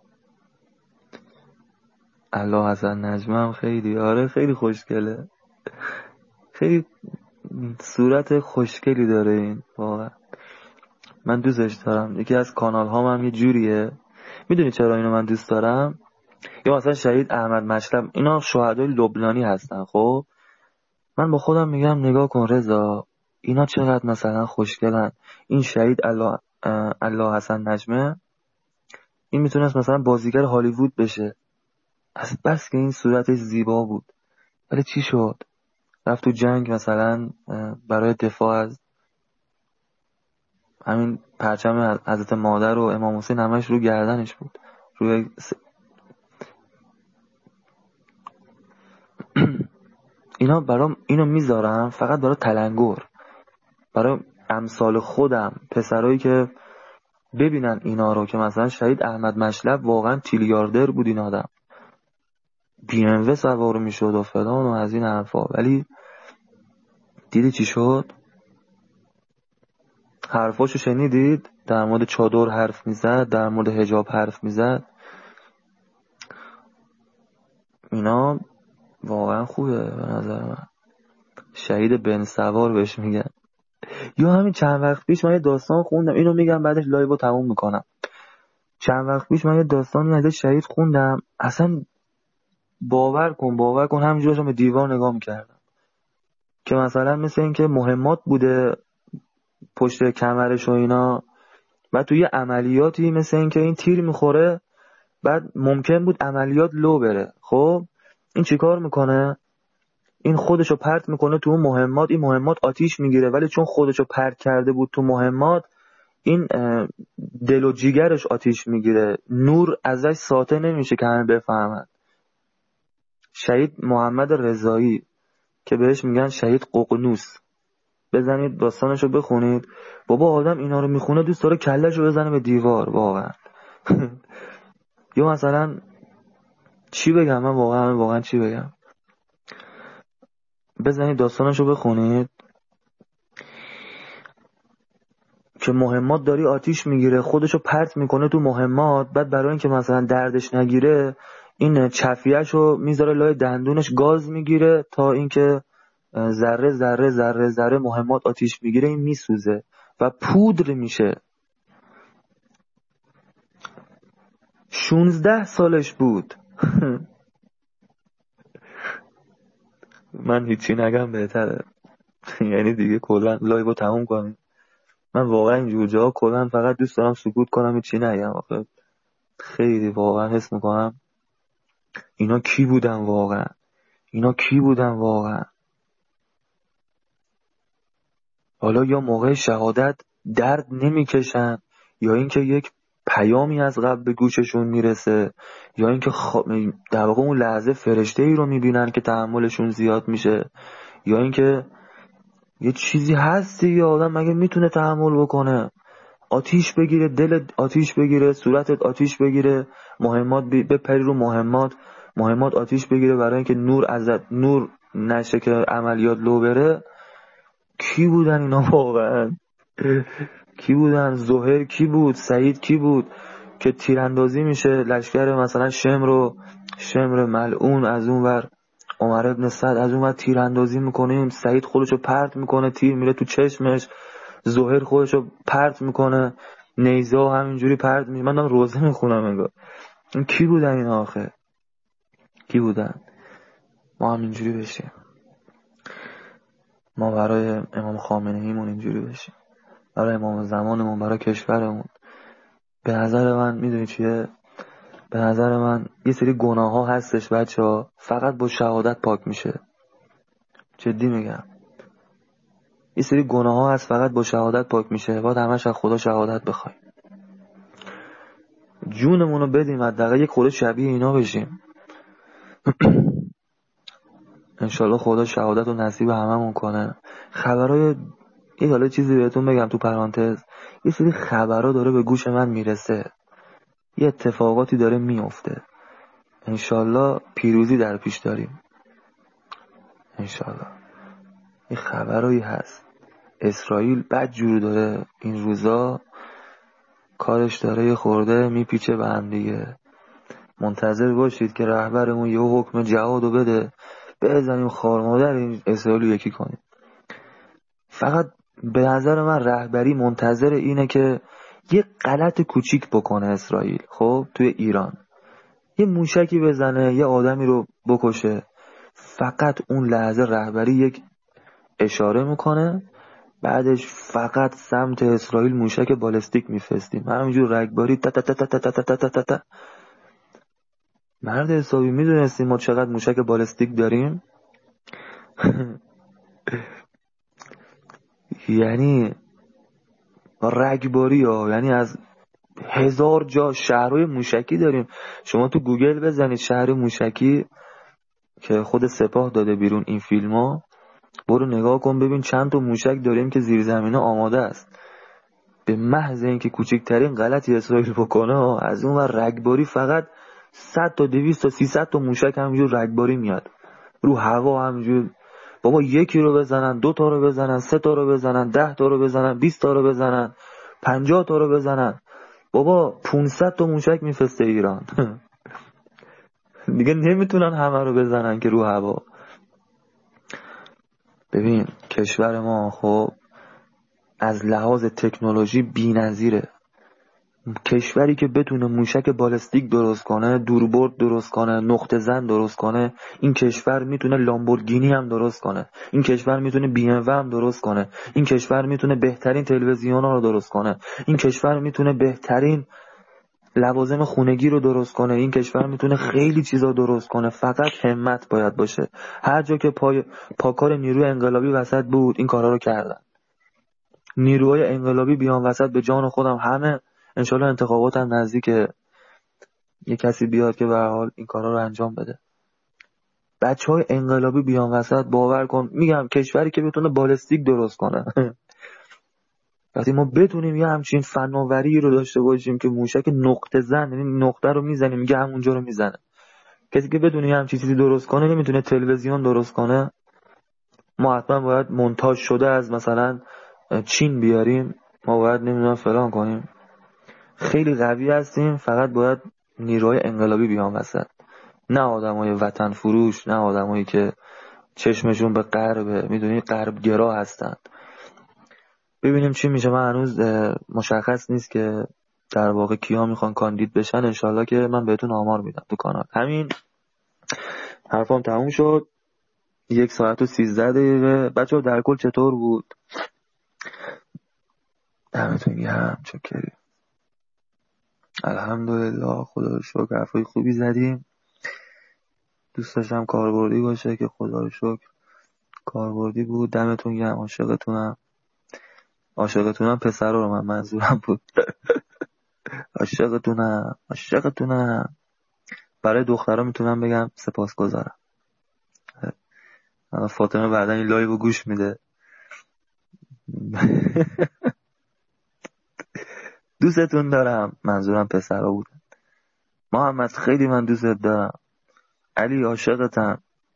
الله حسن نجمه هم خیلی آره خیلی خوشگله، خیلی صورت خوشگلی داره این، واقعا من دوستش دارم. یکی از کانال ها هم یه جوریه. میدونی چرا اینو من دوست دارم؟ یا مثلا شهید احمد مشلب، اینا شهدای لبنانی هستن. خب من با خودم میگم نگاه کن رضا، اینا چقدر مثلا خوشگلن. این شهید الله الله حسن نجمه، این میتونست مثلا بازیگر هالیوود بشه، از بس که این صورتش زیبا بود. ولی چی شد؟ رفت تو جنگ مثلا برای دفاع از همین پرچم حضرت مادر و امام حسین همش رو گردنش بود. روی س... اینا برام اینو میذارم فقط برای تلنگر، برای امثال خودم، پسرایی که ببینن اینا رو، که مثلا شهید احمد مشلب واقعا تیلیاردر بود این آدم، بی ام و سوار میشد و فلان و از این حرفا. ولی دیدی چی شد؟ حرفاشو شنیدید؟ در مورد چادر حرف میزد، در مورد حجاب حرف میزد. اینا واقعا خوبه به نظر من. شهید بن سوار بهش میگن. یا همین چند وقت پیش من یه داستان خوندم، اینو میگم بعدش لایو تموم میکنم. چند وقت پیش من یه داستانی از شهید خوندم، اصلا باور کن باور کن همینجور داشتم به دیوار نگاه میکردم که مثلا مثل این که مهمات بوده پشت کمرش و اینا، بعد توی عملیاتی مثل این که این تیر میخوره، بعد ممکن بود عملیات لو بره. خب این چیکار میکنه؟ این خودشو پرت میکنه تو مهمات، این مهمات آتیش میگیره، ولی چون خودشو پرت کرده بود تو مهمات، این دل و جیگرش آتیش میگیره، نور ازش ساطع نمیشه که همه بفهمن. شهید محمد رضایی که بهش میگن شهید ققنوس، بزنید داستانشو بخونید. بابا آدم اینا رو میخونه دوست داره کلهشو بزنه به دیوار واقعا. یا مثلا چی بگم من واقعا واقعا چی بگم؟ بزنید داستانشو بخونید که مهمات داری آتیش میگیره، خودشو پرت میکنه تو مهمات، بعد برای اینکه مثلا دردش نگیره این چفیهشو میذاره لای دندونش، گاز میگیره تا اینکه ذره ذره ذره ذره مهمات آتیش میگیره، این میسوزه و پودر میشه. شونزده سالش بود. من هیچی نگم بهتره. یعنی دیگه کلا لایو تموم کنیم. من واقعا اینجور جاها کلا فقط دوست دارم سکوت کنم، هیچی نگم. آخه خیلی واقعا حس میکنم اینا کی بودن واقعا، اینا کی بودن واقعا. حالا یا موقع شهادت درد نمیکشن، یا اینکه یک پیامی از قبل به گوششون میرسه، یا اینکه خ... در واقع اون لحظه فرشته ای رو میبینن که تحملشون زیاد میشه، یا اینکه یه چیزی هستی یا آدم مگه میتونه تحمل بکنه؟ آتیش بگیره، دل آتیش بگیره، صورتت آتیش بگیره، مهمات بپری رو مهمات، مهمات آتیش بگیره برای اینکه نور ازت نور نشه که عملیات لو بره. کی بودن اینا واقعا؟ کی بودن؟ زهیر کی بود؟ سعید کی بود که تیراندازی میشه لشکر مثلا شمر و شمر ملعون از اون ور، عمر ابن سعد از اون ور تیراندازی میکنه، سعید خودشو پرت میکنه، تیر میره تو چشمش، زهیر خودشو پرت میکنه، نیزه همینجوری پرت میشه. من دارم روزه میخونم انگار. این کی بودن اینا آخه؟ کی بودن؟ ما هم اینجوری بشیم، ما برای امام خامنه‌ایمون اینجوری بشیم، برای امام زمانمون، برای کشورمون. به نظر من میدونی چیه؟ به نظر من یه سری گناه ها هستش بچه ها فقط با شهادت پاک میشه. جدی میگم، یه سری گناه ها هست فقط با شهادت پاک میشه. باید همش از خدا شهادت بخوایم، جونمونو بدیم حداقل یک خورده شبیه اینا بشیم. انشالله خدا شهادت رو نصیب هممون کنه. خبرای این حالا چیزی بهتون بگم تو پرانتز، یه سری خبرها داره به گوش من میرسه، یه اتفاقاتی داره میفته، انشالله پیروزی در پیش داریم انشالله. این خبرایی هست اسرائیل بد جور داره این روزا کارش داره یه خورده میپیچه به هم دیگه. منتظر باشید که رهبرمون یه حکم جهادو بده بزنیم خار مادر این اسرائیل یکی کنیم. فقط به نظر من رهبری منتظر اینه که یه غلط کوچیک بکنه اسرائیل، خب توی ایران یه موشکی بزنه یه آدمی رو بکشه، فقط اون لحظه رهبری یک اشاره میکنه، بعدش فقط سمت اسرائیل موشک بالستیک میفرستیم، همینجور رگباری تا تا تا تا تا تا تا تا تا. مرد حسابی میدونستیم ما چقدر موشک بالستیک داریم؟ یعنی رگباری ها، یعنی از هزار جا شهرهای موشکی داریم. شما تو گوگل بزنید شهر موشکی که خود سپاه داده بیرون این فیلم ها، برو نگاه کن ببین چند تا موشک داریم که زیر زمینه آماده است. به محض اینکه کوچکترین غلطی اسرائیل بکنه از اون ور رگباری فقط صد تا دویست تا سیصد تا موشک همینجور رگباری میاد رو هوا همینجور. بابا یکی رو بزنن، دو تا رو بزنن، سه تا رو بزنن، ده تا رو بزنن، بیست تا رو بزنن، پنجاه تا رو بزنن، بابا پانصد تا موشک میفرسته ایران. دیگه نمیتونن همه رو بزنن که رو هوا. ببین کشور ما خب از لحاظ تکنولوژی بی‌نظیره. کشوری که بتونه موشک بالستیک درست کنه، دوربرد درست کنه، نقطه زن درست کنه، این کشور میتونه لامبورگینی هم درست کنه، این کشور میتونه بی ام و هم درست کنه، این کشور میتونه بهترین تلویزیونا رو درست کنه، این کشور میتونه بهترین لوازم خونگی رو درست کنه، این کشور میتونه خیلی چیزا درست کنه. فقط همت باید باشه. هر جا که پای پاکار نیروی انقلابی وسط بود این کارا رو کردن. نیروهای انقلابی بیان وسط به جان خودم همه. انشالله انتخابات هم نزدیکه، یه کسی بیاد که به هر حال این کارا رو انجام بده. بچهای انقلابی بیان وسط، باور کن میگم کشوری که بتونه بالستیک درست کنه. وقتی ما بتونیم یه همچین فناوری رو داشته باشیم که موشک نقطه زن، یعنی نقطه رو میزنه میگه همونجا رو میزنه. کسی که بدونه یه همچین چیزی درست کنه نمیتونه تلویزیون درست کنه. ما حتما باید مونتاژ شده از مثلا چین بیاریم، ما باید نمیدونم فلان کنیم. خیلی قوی هستیم، فقط باید نیروهای انقلابی بیان وسط، نه آدمای وطن فروش، نه آدمایی که چشمشون به غربه، میدونی غرب گرا هستن. ببینیم چی میشه. من هنوز مشخص نیست که در واقع کیا میخوان کاندید بشن. انشالله که من بهتون آمار میدم تو کانال. همین حرفام تموم شد. یک ساعت و سیزده دقیقه. بچه ها در کل چطور بود؟ دمتون گرم. چکری الحمدلله، خدا رو شکر حرفای خوبی زدیم. دوست داشتم کاربردی باشه که خدا رو شکر کاربردی بود. دمتون گرم. عاشقتونم. عاشقتونم پسر رو من منظورم بود. عاشقتونم عاشقتونم. برای دخترها میتونم بگم سپاسگزارم. فاطمه بعدن این لایو گوش میده. دوستتون دارم. منظورم پسرها بود. محمد خیلی من دوستت دارم. علی عاشقتم.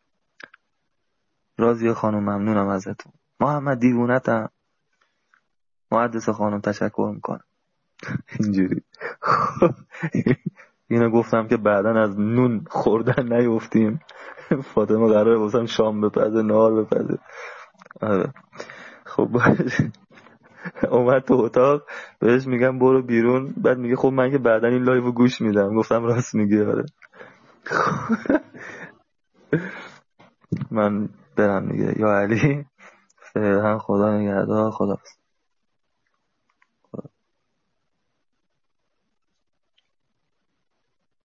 راضیه خانم ممنونم ازتون. محمد دیوونتم. مهندس خانم تشکر میکنم. اینجوری اینو گفتم که بعدن از نون خوردن نیفتیم. فاطمه قراره واسم شام بپزه، نهار بپزه. آره خب باشه. اومد تو اتاق، بهش میگم برو بیرون، بعد میگه خب من که بعدن این لایو گوش میدم. گفتم راست میگه. آره من برم دیگه. یا علی فعلا خدا نگهدار. خدا